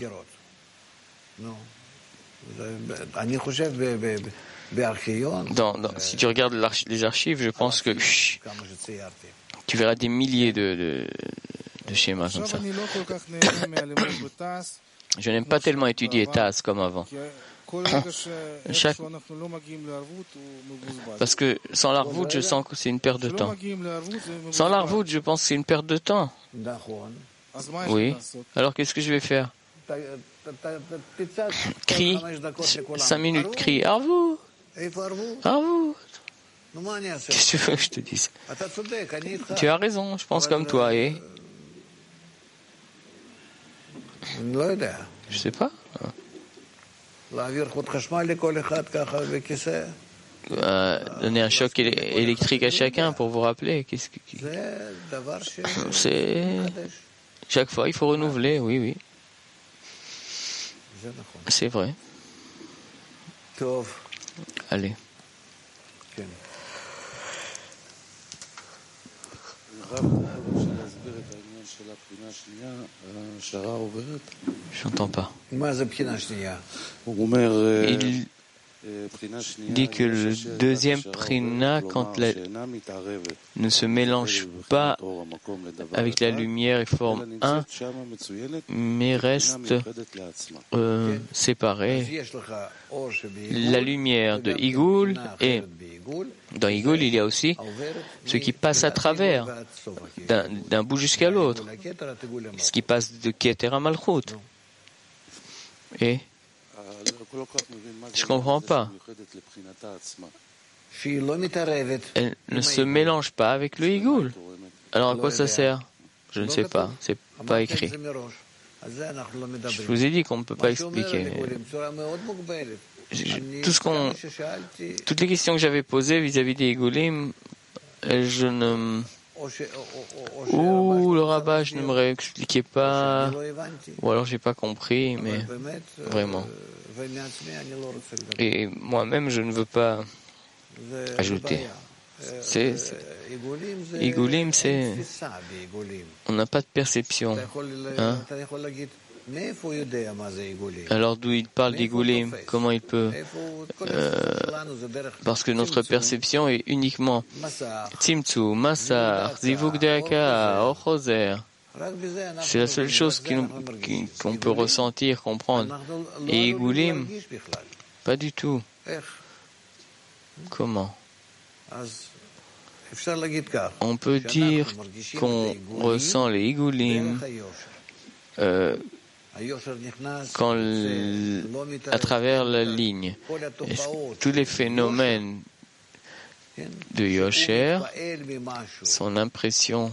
Dans, dans, si tu regardes les archives, je pense que chut, tu verras des milliers de, de, de schémas comme ça. Je n'aime pas tellement étudier T A S comme avant. Chaque... Parce que sans l'arvout, je sens que c'est une perte de temps. Sans l'arvout, je pense que c'est une perte de temps. Oui. Alors qu'est-ce que je vais faire? Crie. Cinq minutes, crie. Arvout. Arvout. Qu'est-ce que tu veux que je te dise? Tu as raison, je pense comme toi. Et je sais pas. Euh, donner un choc électrique à chacun pour vous rappeler. Qu'est-ce que c'est? Chaque fois, il faut renouveler. Oui, oui. C'est vrai. Allez. J'entends pas. Il dit que le deuxième prina, quand la ne se mélange pas avec la lumière et forme un, mais reste euh, séparé. La lumière de Igoul, et dans Igoul, il y a aussi ce qui passe à travers, d'un, d'un bout jusqu'à l'autre, ce qui passe de Keter à Malchut. Et je ne comprends pas. Elle ne se mélange pas avec le Igoul. Alors à quoi ça sert? Je ne sais pas. C'est pas écrit. Je vous ai dit qu'on ne peut pas expliquer. Tout ce qu'on, toutes les questions que j'avais posées vis-à-vis des Igoulim, je ne... Ou le rabbin, je ne me réexpliquais pas, ou alors j'ai pas compris, mais vraiment. Et moi-même, je ne veux pas ajouter. C'est, c'est... Igoulim, c'est... On n'a pas de perception. Hein? Alors d'où il parle d'Igoulim, comment il peut euh, parce que notre perception est uniquement Tzimtzu, Massar, Zivuk Deaka, Ochoser. C'est la seule chose qu'on, qu'on peut ressentir, comprendre. Et Igoulim, pas du tout. Comment? On peut dire qu'on ressent les Igoulim euh, quand le, à travers la ligne. Tous les phénomènes de Yosher, son impression,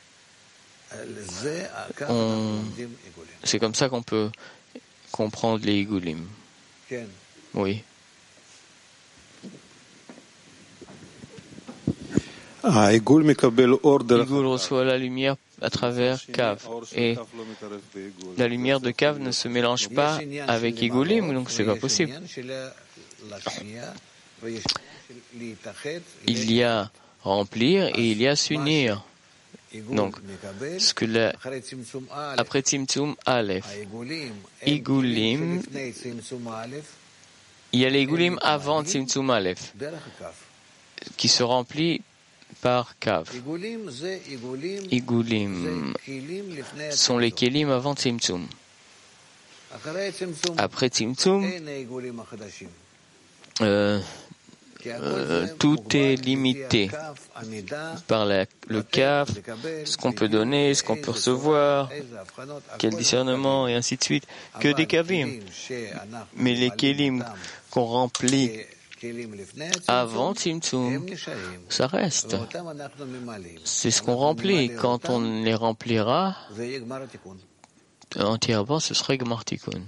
on, c'est comme ça qu'on peut comprendre les Igoulim. Oui. Igoul reçoit la lumière à travers Kav. Et la lumière de Kav ne se mélange pas avec Igoulim, donc c'est pas possible. Il y a remplir et il y a s'unir. Donc, ce que la, après Tzimtzum Aleph, Igulim, il y a les Igulim avant Tzimtzum Aleph, qui se remplit par Kav. Igulim sont les Kelim avant Tzimtzum. Après Tzimtzum, euh, euh, tout est limité par la, le Kav, ce qu'on peut donner, ce qu'on peut recevoir, quel discernement, et ainsi de suite, que des Kavim. Mais les Kelim qu'on remplit avant Tzimtzum, ça reste. C'est ce qu'on remplit. Quand on les remplira entièrement, ce serait Gmar Tikkun.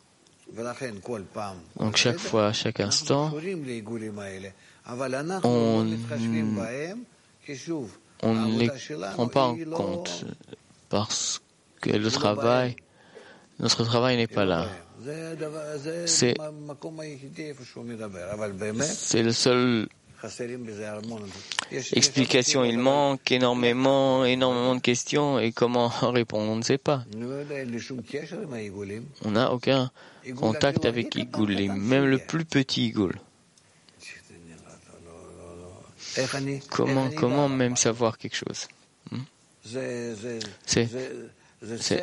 Donc chaque fois, chaque instant, on, on ne les prend pas en compte parce que le travail, notre travail n'est pas là. C'est, c'est la seule explication. Il manque énormément, énormément de questions et comment répondre, on ne sait pas. On n'a aucun contact avec Igulim, même le plus petit Igul. Comment, comment même savoir quelque chose? Hmm? C'est, c'est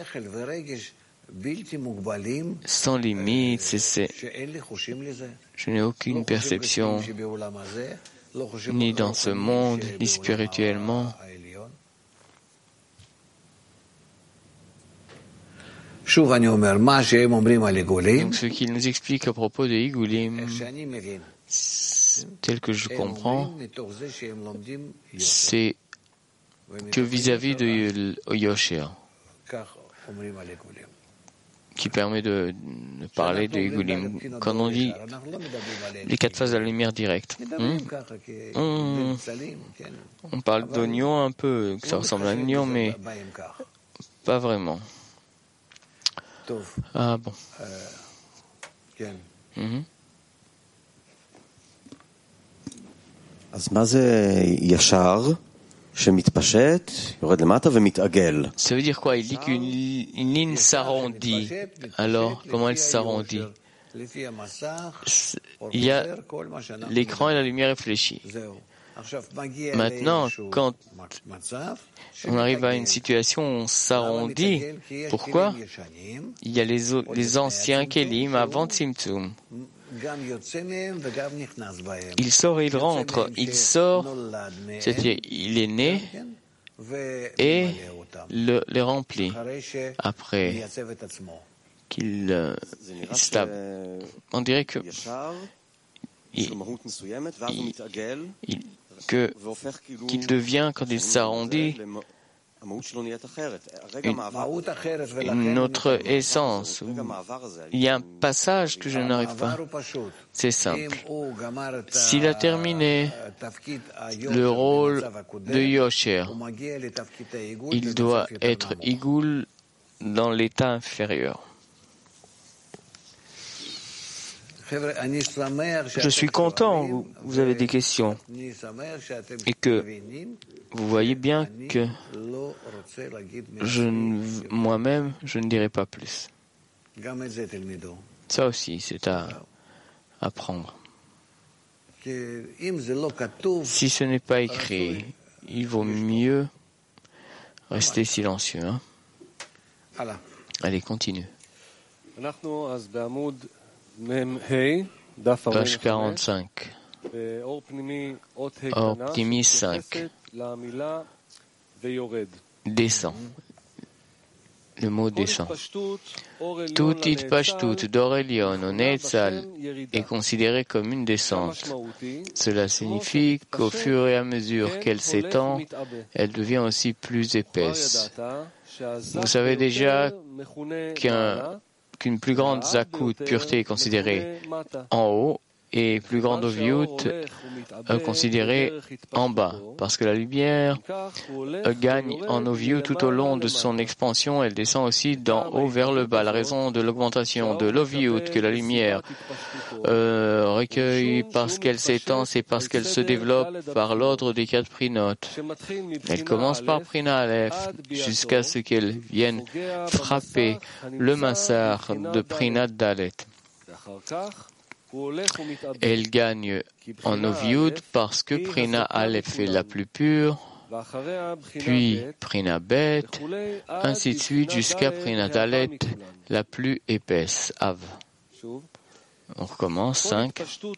sans limite, c'est, c'est, je n'ai aucune perception, ni dans ce monde, ni spirituellement. Donc, ce qu'il nous explique à propos de Igulim, tel que je comprends, c'est que vis-à-vis de Yosher, qui permet de, de parler de Igulim. Quand on dit les quatre phases de la lumière directe, hmm? on, on parle d'oignon un peu, que ça ressemble à un oignon, mais pas vraiment. Ah bon. Mm-hmm. Ça veut dire quoi? Il dit qu'une une ligne s'arrondit. Alors, comment elle s'arrondit? Il y a l'écran et la lumière réfléchie. Maintenant, quand on arrive à une situation où on s'arrondit, pourquoi? Il y a les, les anciens Kelim avant Tzimtzum. Il sort et il rentre. Il sort, c'est-à-dire il est né et le, les remplit. Après qu'il euh, stable. On dirait que il, il, il, que, qu'il devient, quand il s'arrondit, Une, une autre essence. Il y a un passage que je n'arrive pas. C'est simple. S'il a terminé le rôle de Yosher, il doit être Igul dans l'état inférieur. Je suis content, vous avez des questions, et que vous voyez bien que je, moi-même, je ne dirai pas plus. Ça aussi, c'est à apprendre. Si ce n'est pas écrit, il vaut mieux rester silencieux. Hein? Allez, continue. Page quarante-cinq. Optimis cinq. Descend. Le mot descend. Tout itpashtut d'or Elion au Netzal est considéré comme une descente. Cela signifie qu'au fur et à mesure qu'elle s'étend, elle devient aussi plus épaisse. Vous savez déjà qu'un qu'une plus grande zakout, pureté, est considérée en haut et plus grande au Viut euh, considérée en bas, parce que la lumière euh, gagne en Oviut tout au long de son expansion, elle descend aussi d'en haut vers le bas. La raison de l'augmentation de l'Oviut que la lumière euh, recueille parce qu'elle s'étend, c'est parce qu'elle se développe par l'ordre des quatre prinotes. Elle commence par Prina Aleph jusqu'à ce qu'elle vienne frapper le massar de Prina Dalet. Elle gagne en Oviut parce que Prina Aleph est la plus pure, puis Prina Bet, ainsi de suite jusqu'à Prina Dalet, la plus épaisse, Av. On recommence, cinq.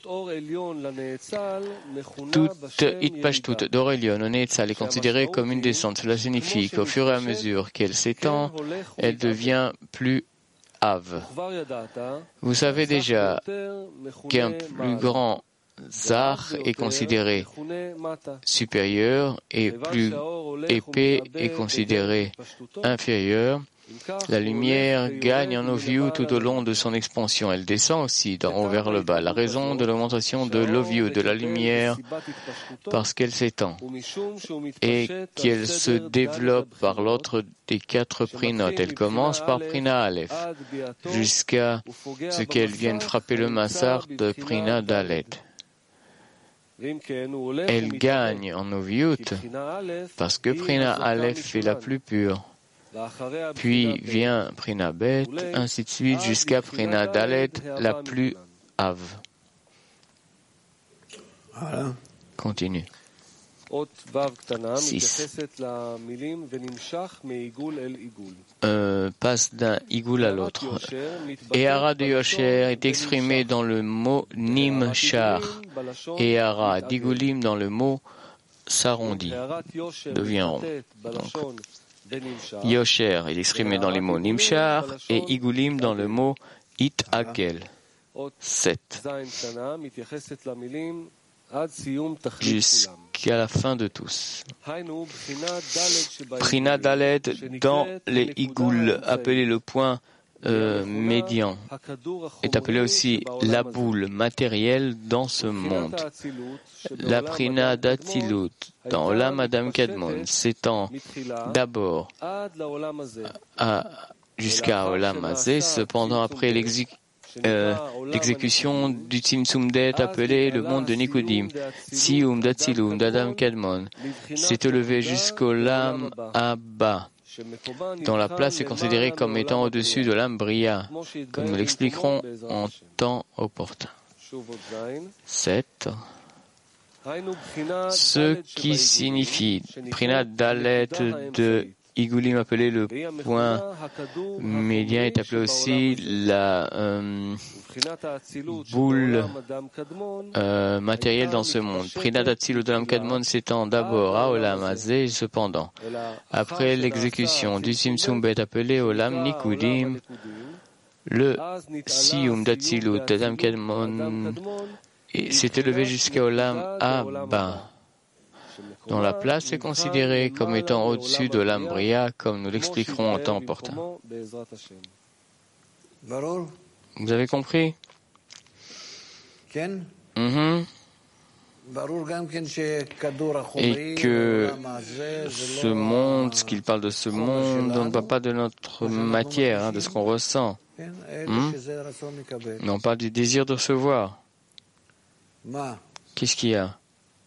Toute Itpashtut d'Or Elyon au Netzal est considérée comme une descente. Cela signifie qu'au fur et à mesure qu'elle s'étend, elle devient plus Av. Vous savez déjà qu'un plus grand Zar est considéré supérieur et plus épais est considéré inférieur. La lumière gagne en Oviut tout au long de son expansion. Elle descend aussi d'en haut vers le bas. La raison de l'augmentation de l'Oviut, de la lumière, parce qu'elle s'étend et qu'elle se développe par l'autre des quatre prinotes. Elle commence par Prina Aleph jusqu'à ce qu'elle vienne frapper le massar de Prina Dalet. Elle gagne en Oviut parce que Prina Aleph est la plus pure. Puis vient Prina Bet, ainsi de suite jusqu'à Prina Dalet, la plus Av. Voilà. Continue. six. Euh, passe d'un Igoul à l'autre. Et Hara de Yosher est exprimé dans le mot Nimshar. Et Hara d'Igoulim dans le mot s'arrondit, devient rond. Donc, Yosher est exprimé dans les mots Nimshar et Igoulim dans le mot It'akel. sept. Jusqu'à la fin de tous. Prina Dalet dans les Igoul, appelé le point euh, médian, est appelé aussi la boule matérielle dans ce monde. La Prina d'Atzilut dans Olam Adam Kadmon s'étend d'abord à, jusqu'à Olam Hazé, cependant après l'exécution Euh, l'exécution du Tzimtzum Det appelé le monde de Nikodim, Tsium d'Atzilum d'Adam Kadmon, s'est élevé jusqu'au Lam Abba, dont la place est considérée comme étant au-dessus de l'âme Bria, comme nous l'expliquerons en temps opportun. sept. Ce qui signifie Prina Dalet de Igoulim appelé le point médian est appelé aussi la euh, boule euh, matérielle dans ce monde. Prina d'Atzilut d'Olam Kadmon s'étend d'abord à Olam Hazé, cependant, après l'exécution du Tzimtzum Bet appelé Olam Nikudim, le Siyum d'Atzilut d'Adam Kadmon s'est élevé jusqu'à Olam Abba, dont la place est considérée comme étant au-dessus de l'âme Bria, comme nous l'expliquerons en temps opportun. Vous avez compris? Mm-hmm. Et que ce monde, ce qu'il parle de ce monde, on ne parle pas de notre matière, hein, de ce qu'on ressent. Hmm? Mais on parle du désir de recevoir. Qu'est-ce qu'il y a?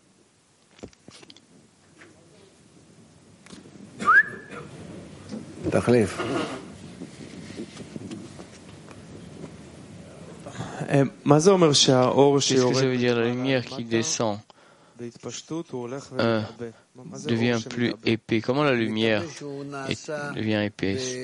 Qu'est-ce que ça veut dire, la lumière qui descend euh, devient plus épais? Comment la lumière est, devient épaisse?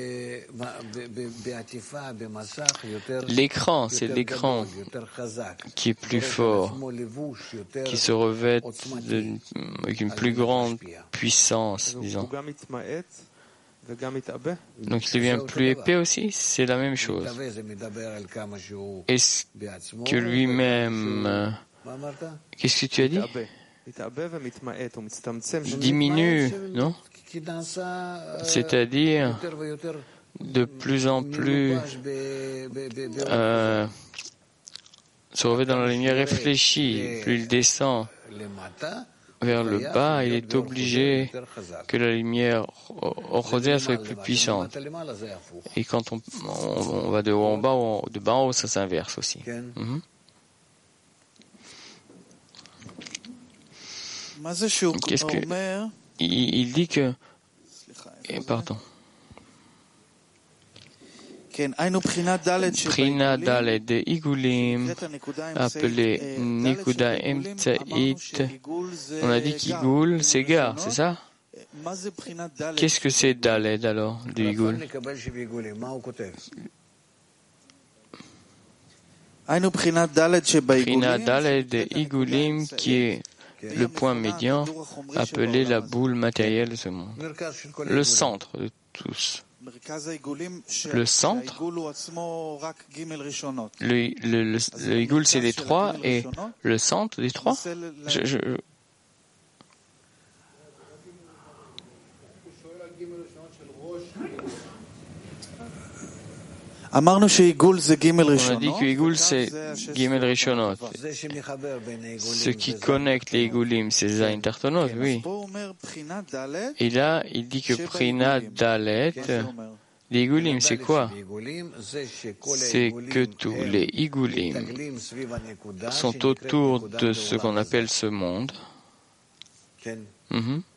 L'écran, c'est l'écran qui est plus fort, qui se revêt de, avec une plus grande puissance, disons. Donc il devient plus épais aussi, c'est la même chose. Est-ce que lui-même, qu'est-ce que tu as dit? Diminue, non? C'est-à-dire de plus en plus euh, se revêt dans la lumière réfléchie. Plus il descend vers le bas, il est obligé que la lumière Or-Chosea soit plus puissante. Et quand on, on, on va de haut en bas, ou de bas en haut, ça s'inverse aussi. Mm-hmm. Qu'est-ce que il, il dit que eh, pardon. Prina Dalet de Igulim, appelé Nikuda Emtsait. On a dit qu'Igul, c'est gare, c'est ça? Qu'est-ce que c'est Dalet alors, de Igul? Prina Dalet de Igulim, qui est le point médian, appelé la boule matérielle de ce monde. Le centre de tous. Le centre, le, le, le, le Igul, c'est les trois, et le centre des trois, je, je... On a dit que Igul c'est Gimel Rishonot. Ce qui connecte les Igulim, c'est Zayin Tartonot, oui. Et là, il dit que Prina Dalet, les Igulim, c'est quoi? C'est que tous les Igulim sont autour de ce qu'on appelle ce monde. Mm-hmm.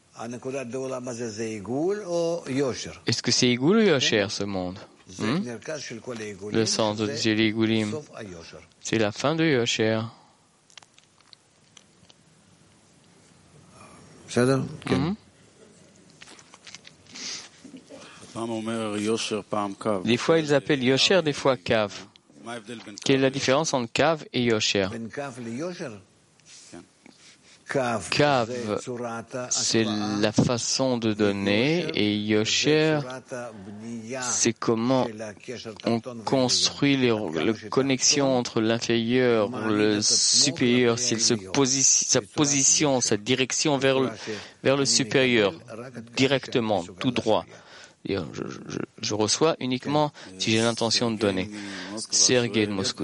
Est-ce que c'est Igul ou Yosher, ce monde? Hmm? Le centre de les Igulim, c'est la fin de Yosher. Hmm? Des fois, ils appellent Yosher, des fois Kav. Quelle est la différence entre Kav et Yosher? Kav, c'est la façon de donner, et Yosher, c'est comment on construit les, les connexions entre l'inférieur, le supérieur, s'il se position, sa position, sa direction vers le, vers le supérieur, directement, tout droit. Je, je, je reçois uniquement si j'ai l'intention de donner. Sergei de Moscou.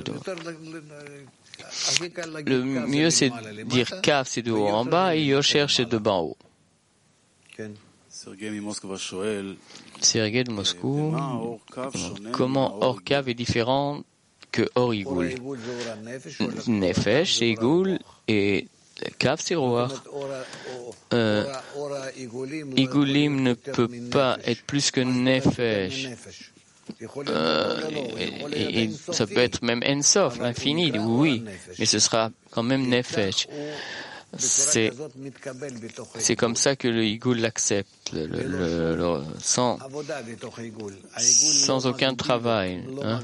Le mieux, c'est de dire Kav, c'est de haut en bas, et Yosher, c'est de bas en haut. Sergei de Moscou, comment Or Kav est différent que Or Igul? Nefesh, c'est Igul, et Kav, c'est Roar. Euh, Igulim ne peut pas être plus que Nefesh. Euh, et, et ça peut être même Ensof, l'infini, oui, mais ce sera quand même Nefesh. C'est, c'est comme ça que le Igul l'accepte, le, le, le, le, sans, sans aucun travail. Hein.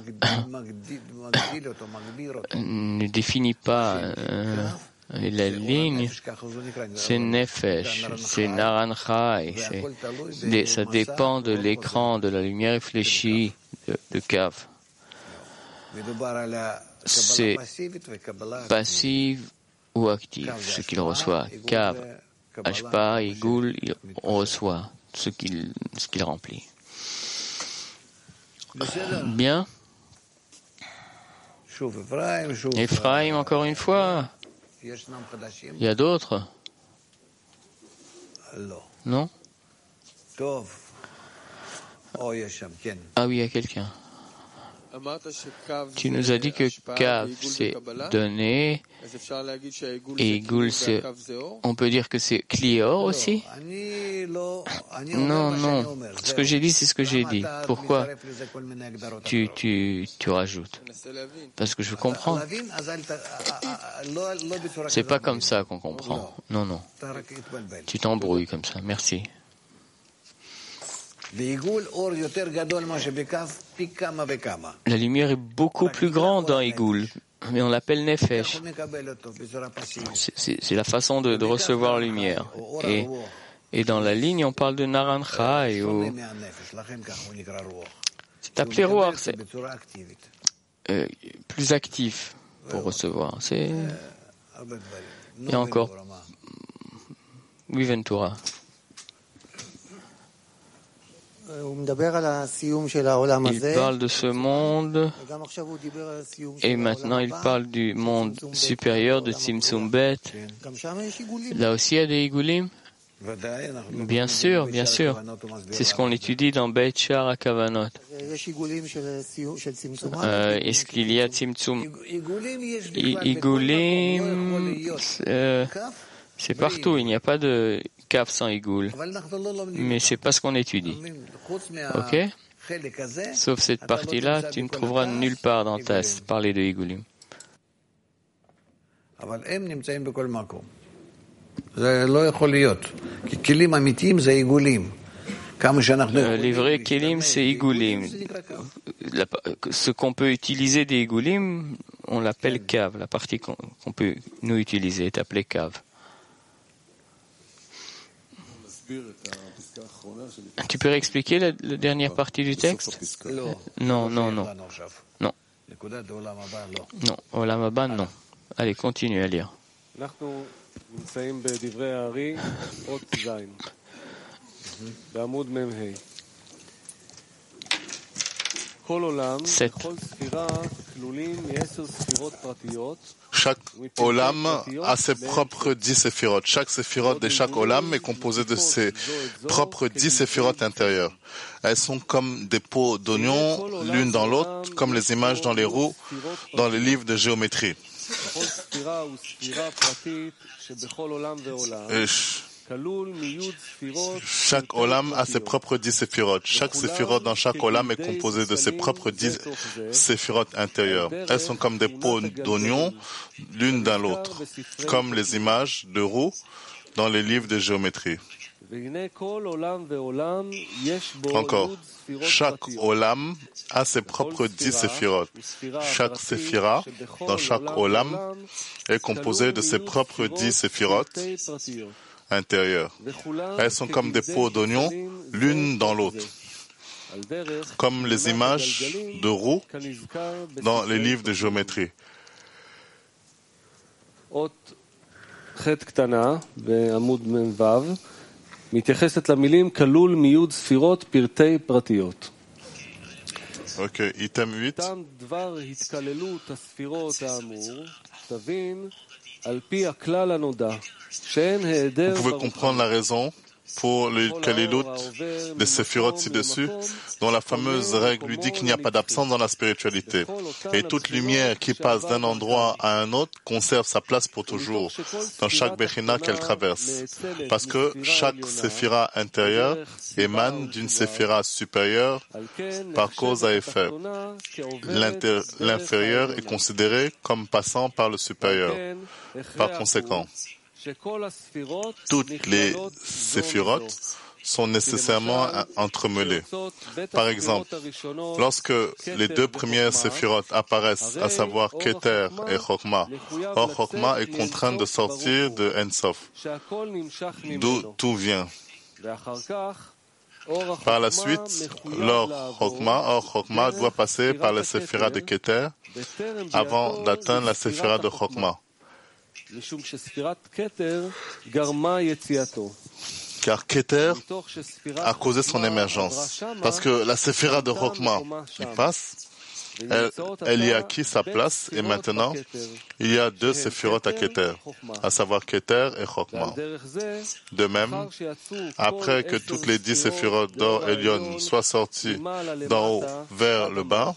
Ne définit pas euh, la ligne, c'est Nefesh, c'est Naran Chai, c'est, ça dépend de l'écran, de la lumière réfléchie de, de Kav. C'est passif ou actif, ce qu'il reçoit. Kav, Ashpa, Igul, on reçoit ce qu'il, ce qu'il remplit. Bien. Ephraim, encore une fois. Il y a d'autres? Non? Ah oui, il y a quelqu'un. Tu nous as dit que Kav, c'est donné, et Igul, c'est... On peut dire que c'est Klior aussi? Non, non. Ce que j'ai dit, c'est ce que j'ai dit. Pourquoi tu, tu, tu rajoutes? Parce que je comprends. C'est pas comme ça qu'on comprend. Non, non. Tu t'embrouilles comme ça. Merci. La lumière est beaucoup plus grande dans Igul, mais on l'appelle Nefesh. C'est, c'est, c'est la façon de, de recevoir la lumière. Et, et dans la ligne, on parle de Naran Chai. Ou... C'est appelé Ruach, c'est euh, plus actif pour recevoir. C'est... Il y a encore... Oui, Ventura. Il parle de ce monde et maintenant il parle du monde supérieur de Tzimtzum Bet. Là aussi il y a des Igulim? Bien sûr, bien sûr. C'est ce qu'on étudie dans Beit Shar HaKavanot. Euh, est-ce qu'il y a Tzimtzum? Igulim, euh, c'est partout. Il n'y a pas de Kaf sans Igoul. Mais c'est pas ce qu'on étudie. Ok? Sauf cette partie-là, tu ne trouveras nulle part dans ta parler de Igulim. Euh, les vrais kelim, c'est Igulim. La, ce qu'on peut utiliser des Igulim, on l'appelle cave. La partie qu'on, qu'on peut nous utiliser est appelée cave. Tu peux réexpliquer la, la dernière partie du texte? Non, non, non. Non. Non, Olam Haba, non. Allez, continue à lire. נמצאים בדברי הארי, אות זין, בעמוד מ"ה. כל עולם, בכל ספירה, כלולים מעשר ספירות פרטיות. Chaque olam a ses propres dix séphirotes. Chaque séphirot de chaque olam est composé de ses propres dix séphirotes intérieures. Elles sont comme des pots d'oignons, l'une dans l'autre, comme les images dans les roues, dans les livres de géométrie. Et chaque olam a ses propres dix séphirotes. Chaque séphirot dans chaque olam est composé de ses propres dix séphirotes intérieures. Elles sont comme des pots d'oignons, l'une dans l'autre, comme les images de roues dans les livres de géométrie. Encore, chaque olam a ses propres dix séphirotes. Chaque séphira dans chaque olam est composé de ses propres dix séphirotes intérieures. Elles sont comme des pots d'oignons, l'une dans l'autre, comme les images de roues dans les livres de géométrie. מתייחסת למילים כלול מיוד ספירות פרטי פרטיות. אוקיי, איתם huit. תם דבר התקללות הספירות האמור, תבין על פי הכלל הנודע, שאין היעדר... Vous pouvez comprendre la raison pour le Kalilut des séphirotes ci-dessus, dont la fameuse règle lui dit qu'il n'y a pas d'absence dans la spiritualité. Et toute lumière qui passe d'un endroit à un autre conserve sa place pour toujours, dans chaque Bechina qu'elle traverse. Parce que chaque séphira intérieure émane d'une séphira supérieure par cause à effet. L'inter- l'inférieur est considéré comme passant par le supérieur. Par conséquent, toutes les séphirotes sont nécessairement entremêlées. Par exemple, lorsque les deux premières séphirotes apparaissent, à savoir Keter et Chokma, or Chokma est contraint de sortir de Ensof, d'où tout vient. Par la suite, l'or Chokma, or Chokma doit passer par la séphira de Keter avant d'atteindre la séphira de Chokma. Car Keter a causé son émergence. Parce que la séphira de Chokma y passe, elle, elle y a acquis sa place, et maintenant, il y a deux séphirotes à Keter, à savoir Keter et Chokma. De même, après que toutes les dix séphirotes d'or Elyon soient sorties d'en haut vers le bas,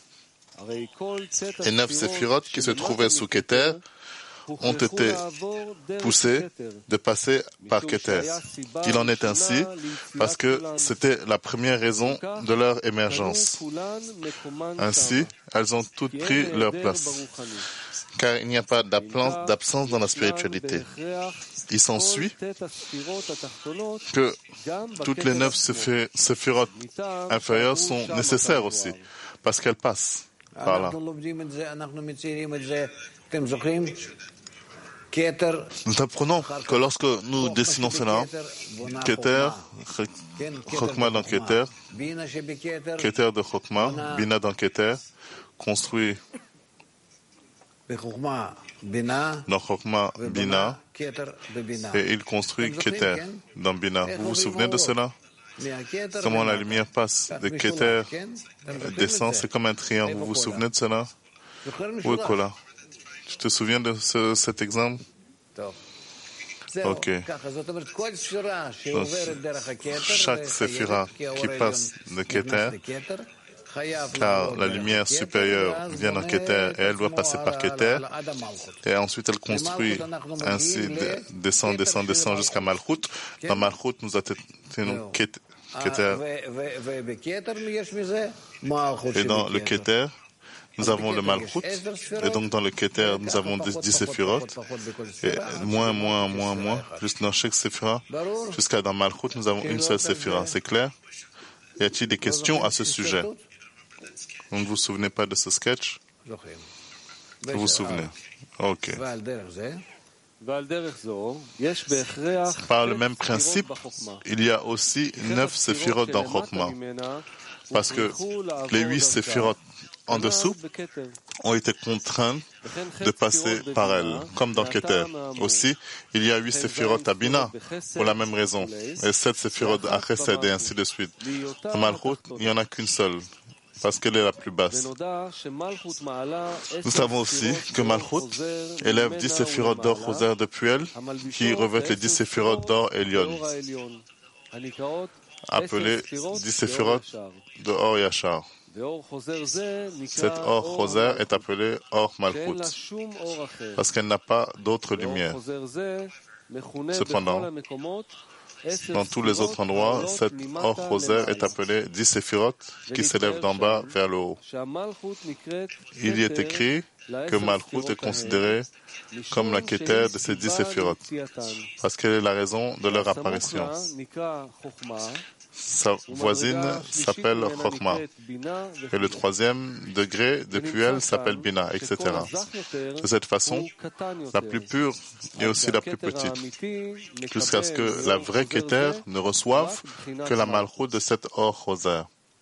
et neuf séphirotes qui se trouvaient sous Keter ont été poussés de passer par Keter. Il en est ainsi parce que c'était la première raison de leur émergence. Ainsi, elles ont toutes pris leur place, car il n'y a pas d'absence dans la spiritualité. Il s'ensuit que toutes les neuf séphirotes inférieures sont nécessaires aussi, parce qu'elles passent par là. Nous apprenons que lorsque nous dessinons cela, Keter, Chokma dans Keter, Keter de Chokma, Bina dans Keter, construit dans Chokma, Bina, et il construit Keter dans Bina. Vous vous souvenez de cela? comment la lumière passe de Keter, descend, c'est comme un triangle. Vous vous souvenez de cela? Où est Kola? Tu te souviens de ce, cet exemple? Ok. Donc, chaque séphira qui passe de Keter, car la lumière supérieure vient dans Keter et elle doit passer par Keter, et ensuite elle construit ainsi, descend, descend, descend jusqu'à Malchut. Dans Malchut, nous atteignons Keter. Et dans le Keter, nous avons le Malchut, et donc dans le Keter, nous avons dix séphirotes, et moins, moins, moins, moins, juste dans chaque séphira, jusqu'à dans Malchut, nous avons une seule séphira. C'est clair? Y a-t-il des questions à ce sujet? Vous ne vous souvenez pas de ce sketch? Vous vous souvenez? Ok. Par le même principe, il y a aussi neuf séphirotes dans Chokma, parce que les huit séphirotes en dessous ont été contraints de passer par elle, comme dans Keter. Aussi, il y a huit séphirotes à Bina, pour la même raison, et sept séphirotes à Chesed, et ainsi de suite. À Malchut, il n'y en a qu'une seule, parce qu'elle est la plus basse. Nous savons aussi que Malchut élève dix séphirotes d'or Choser depuis elle, qui revêtent les dix séphirotes d'or Elyon, appelées dix séphirotes de Or Yachar. Cet Or Choser est appelé Or Malchut, parce qu'elle n'a pas d'autre lumière. Cependant, dans tous les autres endroits, cet Or Choser est appelé dix séphirotes qui s'élèvent d'en bas vers le haut. Il y est écrit que Malchut est considéré comme la Keter de ces dix séphirotes, parce qu'elle est la raison de leur apparition. Sa voisine s'appelle Chokma, et le troisième degré depuis elle s'appelle Bina, et cetera. De cette façon, la plus pure est aussi la plus petite, jusqu'à ce que la vraie Keter ne reçoive que la Malchut de cet Or Choser.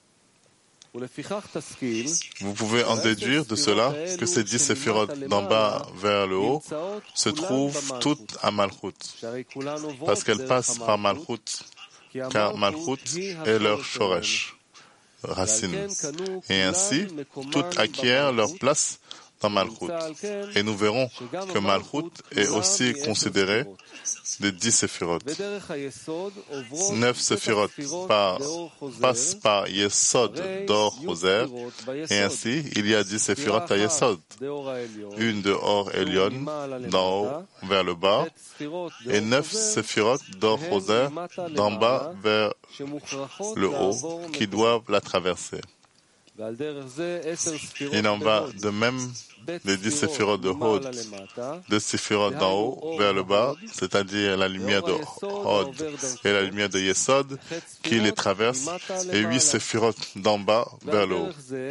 Vous pouvez en déduire de cela que ces dix séphirotes d'en bas vers le haut se trouvent toutes à Malchut, parce qu'elles passent par Malchut, car Malchut est leur shoresh, racine. Et ainsi, toutes acquièrent leur place dans Malchut. Et nous verrons que Malchut est aussi considéré des dix séphirotes. Neuf séphirotes par, passent par Yesod d'Or Choser, et ainsi, il y a dix séphirotes à Yesod. Une de Or Elyon, d'en haut vers le bas, et neuf séphirotes d'Or Choser, d'en bas vers le haut, qui doivent la traverser. Il en va de même des dix séphirotes de Hod, deux séphirotes d'en haut vers le bas, c'est-à-dire la lumière de Hod et la lumière de Yesod, qui les traversent, et huit séphirotes d'en bas vers le haut.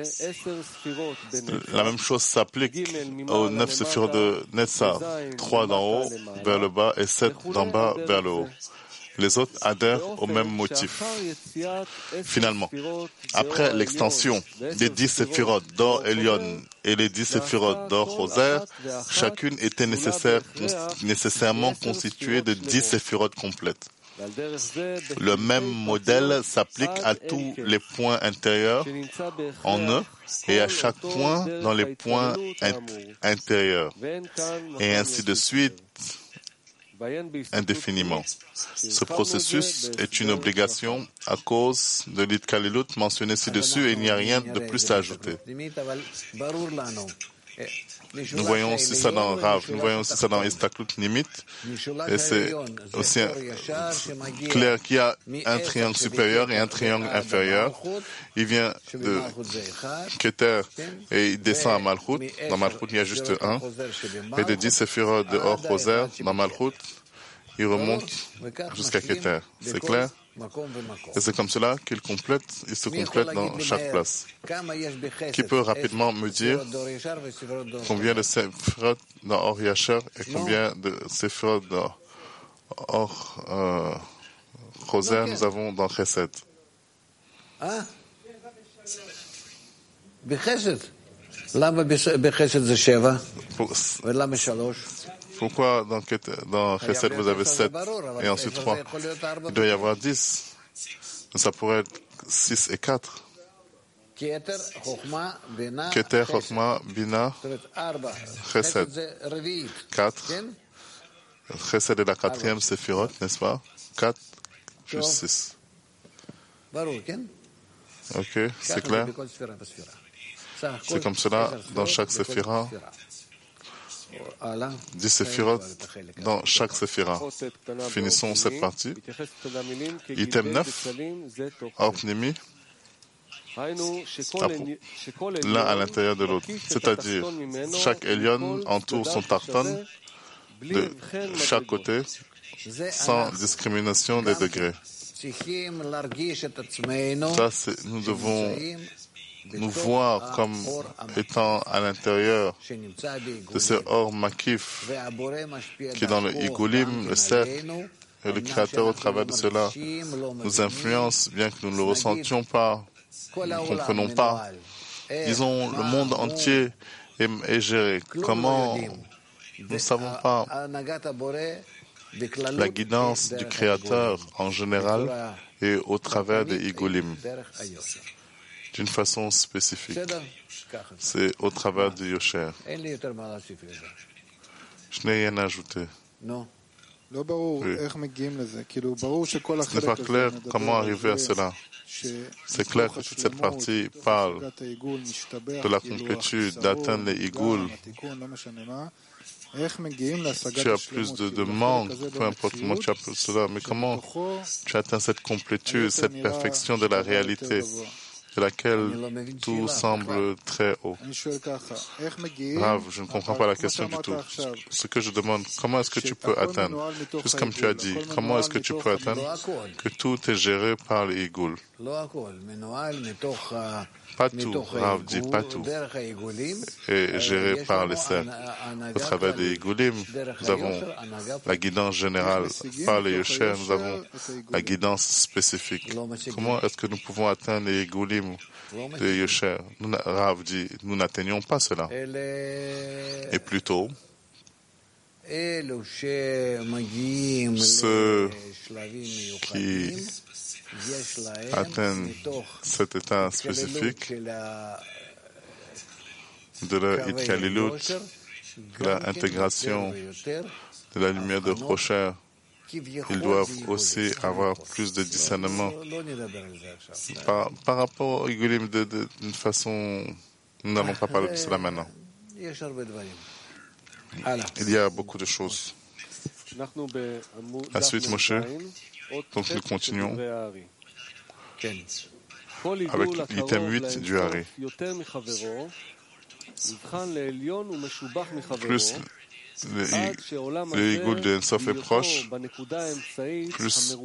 La même chose s'applique aux neuf séphirotes de Netzar, trois d'en haut vers le bas et sept d'en bas vers le haut. Les autres adhèrent au même motif. Finalement, après l'extension des dix séphirotes d'Or Elyon et les dix séphirotes d'Or Choser, chacune était nécessaire, nécessairement constituée de dix séphirotes complètes. Le même modèle s'applique à tous les points intérieurs en eux et à chaque point dans les points int- intérieurs, et ainsi de suite, indéfiniment. Ce processus est une obligation à cause de l'Itkalilut mentionné ci-dessus, et il n'y a rien de plus à ajouter. Nous voyons aussi ça dans Rav, nous voyons aussi ça dans Istaklut Nimit, et c'est aussi clair qu'il y a un triangle supérieur et un triangle inférieur. Il vient de Keter et il descend à Malchut. Dans Malchut, il y a juste un. Et de dix séphirotes de Or Choser, dans Malchut, il remonte jusqu'à Keter. C'est clair? Et c'est comme cela qu'il complète, il se complète dans chaque place. Qui peut rapidement me dire combien de séphirotes dans Or Yachar et combien de séphirotes dans Or euh, Choser nous avons dans Chesed? Pourquoi dans, dans Chesed vous avez sept et ensuite trois? Il doit y avoir dix. Ça pourrait être six et quatre. Keter, Chokhmah, Bina, Chesed. quatre. Chesed est la quatrième séphirot, n'est-ce pas? quatre plus six. Ok, c'est clair? C'est comme cela dans chaque séphira. dix séphirot dans chaque séphira. Finissons cette partie. Item neuf, Orpnimi, l'un à l'intérieur de l'autre. C'est-à-dire, chaque Elyon entoure son tarton de chaque côté, sans discrimination des degrés. Ça, c'est, nous devons nous voir comme étant à l'intérieur de ce Or Makif qui est dans le Igulim, le cercle, et le Créateur au travers de cela nous influence, bien que nous ne le ressentions pas, nous ne comprenons pas. Disons, le monde entier est, est géré. Comment? Nous ne savons pas. La guidance du Créateur en général et au travers des Igulim, d'une façon spécifique. C'est au travers de Yosher. Je n'ai rien ajouté. Oui. Ce n'est pas clair comment arriver à cela. C'est clair que toute cette partie parle de la complétude, d'atteindre les Igul. Tu as plus de, de manque, peu importe comment tu appelles cela, mais comment tu atteins cette complétude, cette perfection de la réalité, de laquelle tout semble très haut. Rav, je ne comprends pas la question du tout. Ce que je demande, comment est-ce que tu peux atteindre, juste comme tu as dit, comment est-ce que tu peux atteindre que tout est géré par les Igul? Pas tout, Rav dit pas tout, est géré par les cercles. Au travers des Igulim, nous avons la guidance générale. Par les Yosher, nous avons la guidance spécifique. Comment est-ce que nous pouvons atteindre les Igulim de Yosher? Rav dit, nous n'atteignons pas cela. Et plutôt, ceux qui atteignent cet état spécifique de la Itkalilut, de l'intégration de la lumière de Rocher, ils doivent aussi avoir plus de discernement. Par, par rapport au Igulim, d'une façon, nous n'allons pas parler de cela maintenant. Il y a beaucoup de choses. La suite, Moshe. Donc nous continuons avec l'item huit du Hari. Plus le Igul de Ensof est proche, plus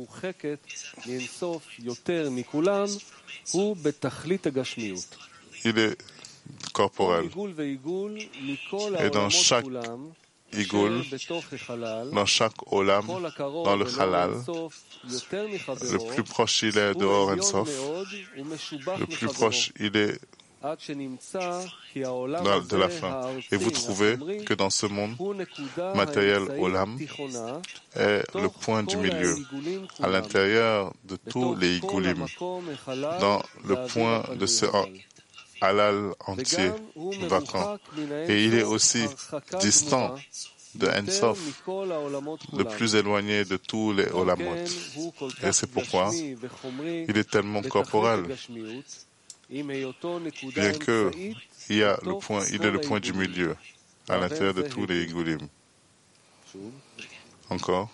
il est corporel. Et dans chaque Igul, dans chaque Olam, dans le Halal, le plus proche il est de Or Ensof, le plus proche il est de la fin. Et vous trouvez que dans ce monde matériel Olam est le point du milieu, à l'intérieur de tous les Igulim, dans le point de ce halal entier, vacant. Et il est aussi distant de Ensof, le plus éloigné de tous les Olamot. Et c'est pourquoi il est tellement corporel, bien que il, y a le point, il est le point du milieu, à l'intérieur de tous les Igulim. Encore.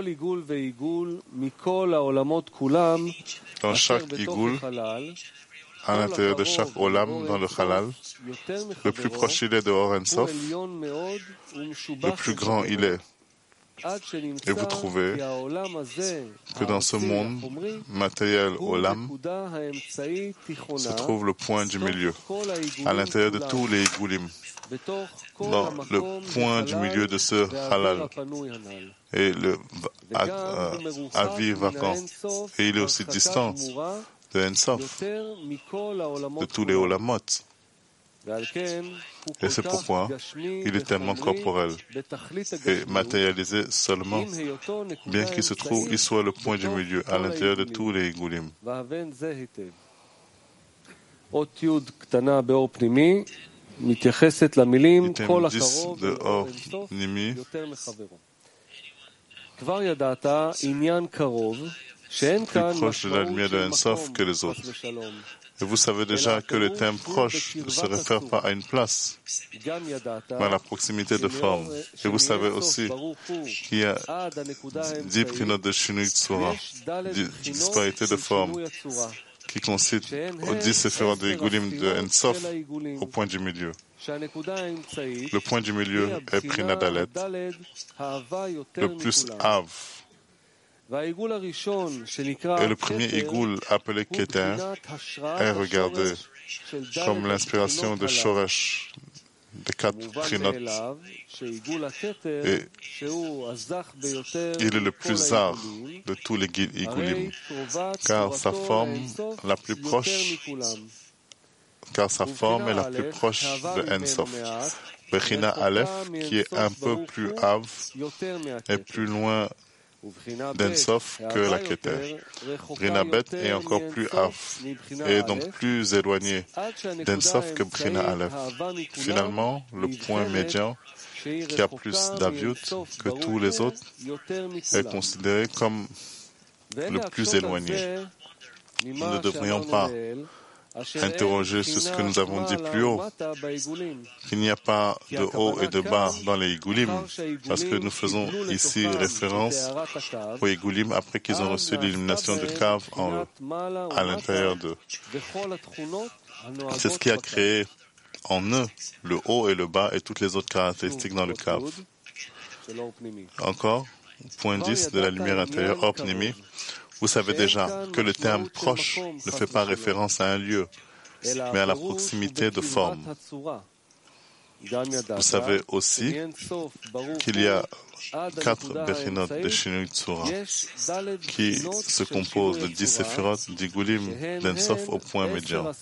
Dans chaque Igul, à l'intérieur de chaque Olam, dans le Halal, le plus proche il est de Or Ensof, le plus grand il est. Et vous trouvez que dans ce monde matériel Olam se trouve le point du milieu, à l'intérieur de tous les Igulim, dans le point du milieu de ce Halal, et le avis vacant, et il est aussi distant de Ensof, de tous les Olamot. Et c'est pourquoi il est tellement corporel et matérialisé seulement, bien qu'il se trouve, il soit le point du milieu, à l'intérieur de tous les Igulim. Item dix de Or Nimi. Plus proche de la lumière de Ensof que les autres. Et vous savez déjà que le terme proche ne se réfère pas à une place, mais à la proximité de forme. Et vous savez aussi qu'il y a dix prinotes de Shinui Tsura, dix disparités de forme, qui consistent aux dix séphirotes de Igulim de Ensof au point du milieu. Le point du milieu est Prina Dalet, le plus Av. Et le premier Igoul, appelé Keter, est regardé comme l'inspiration de Shoresh, des quatre prinotes. Et il est le plus zar de tous les Igoulim, car sa forme la plus proche, car sa forme est la plus proche de Ensof. Bechina Aleph, qui est un peu plus Av, est plus loin d'Ensof que la Keter. Brina Bet est encore plus Av, et donc plus éloigné d'Ensof que Brina Aleph. Finalement, le point médian, qui a plus d'Aviut que tous les autres, est considéré comme le plus éloigné. Nous ne devrions pas interroger sur ce que nous avons dit plus haut, qu'il n'y a pas de haut et de bas dans les Igulim, parce que nous faisons ici référence aux Igulim après qu'ils ont reçu l'illumination de cave en eux, à l'intérieur d'eux. C'est ce qui a créé en eux le haut et le bas et toutes les autres caractéristiques dans le cave. Encore, point dix de la lumière intérieure, Opnimi. Vous savez déjà que le terme proche ne fait pas référence à un lieu, mais à la proximité de forme. Vous savez aussi qu'il y a quatre Bechinot de Shinui Tsura qui se composent de dix séphirotes d'Igulim d'Ensof au point médian.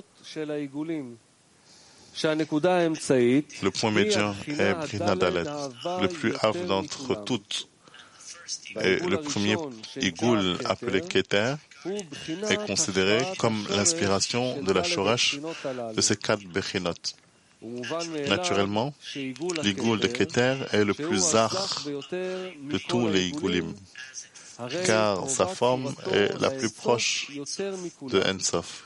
Le point médian est Brina Dalet, le plus Av d'entre toutes. Et le premier Igoul, appelé Keter, est considéré comme l'inspiration de la Shoresh de ces quatre Bechinot. Naturellement, l'Igoul de Keter est le plus zar de tous les Igoulim, car sa forme est la plus proche de Ensof.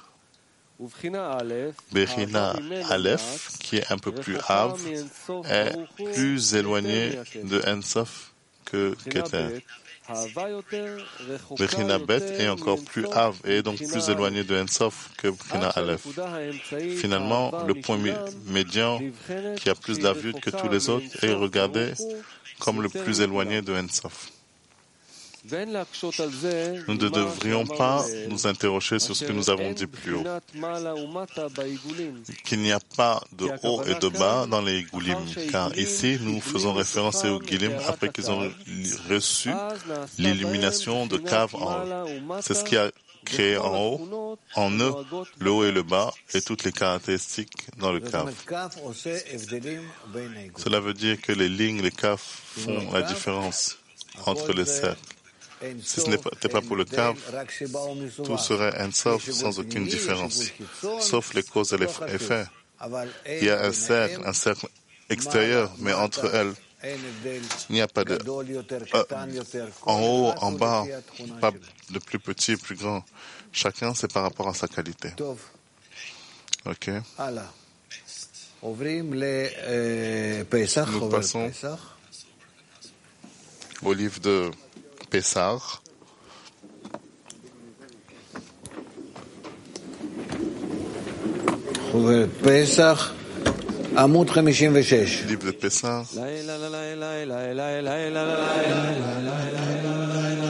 Bechina Aleph, qui est un peu plus Av, est plus éloigné de Ensof que Keter. Bechina Bet est encore plus Av et donc plus éloigné de Ensof que Bechina Aleph. Finalement, le point médian, qui a plus d'Aviut que tous les autres, est regardé comme le plus éloigné de Ensof. Nous ne devrions pas nous interroger sur ce que nous avons dit plus haut, qu'il n'y a pas de haut et de bas dans les Igoulim, car ici nous faisons référence aux Igoulim après qu'ils ont reçu l'illumination de cave en eux. C'est ce qui a créé en haut, en eux, le haut et le bas et toutes les caractéristiques dans le cave. Cela veut dire que les lignes, les caves font la différence entre les cercles. Si ce n'était pas pour le cave, tout serait Ensof sans aucune différence, sauf les causes et les effets. Il y a un cercle, un cercle extérieur, mais entre elles, il n'y a pas de euh, en haut, en bas, pas de plus petit, plus grand. Chacun, c'est par rapport à sa qualité. Ok. Nous passons au livre de Pessah. Pessah, Amud cinquante-six. Livre de Pessah.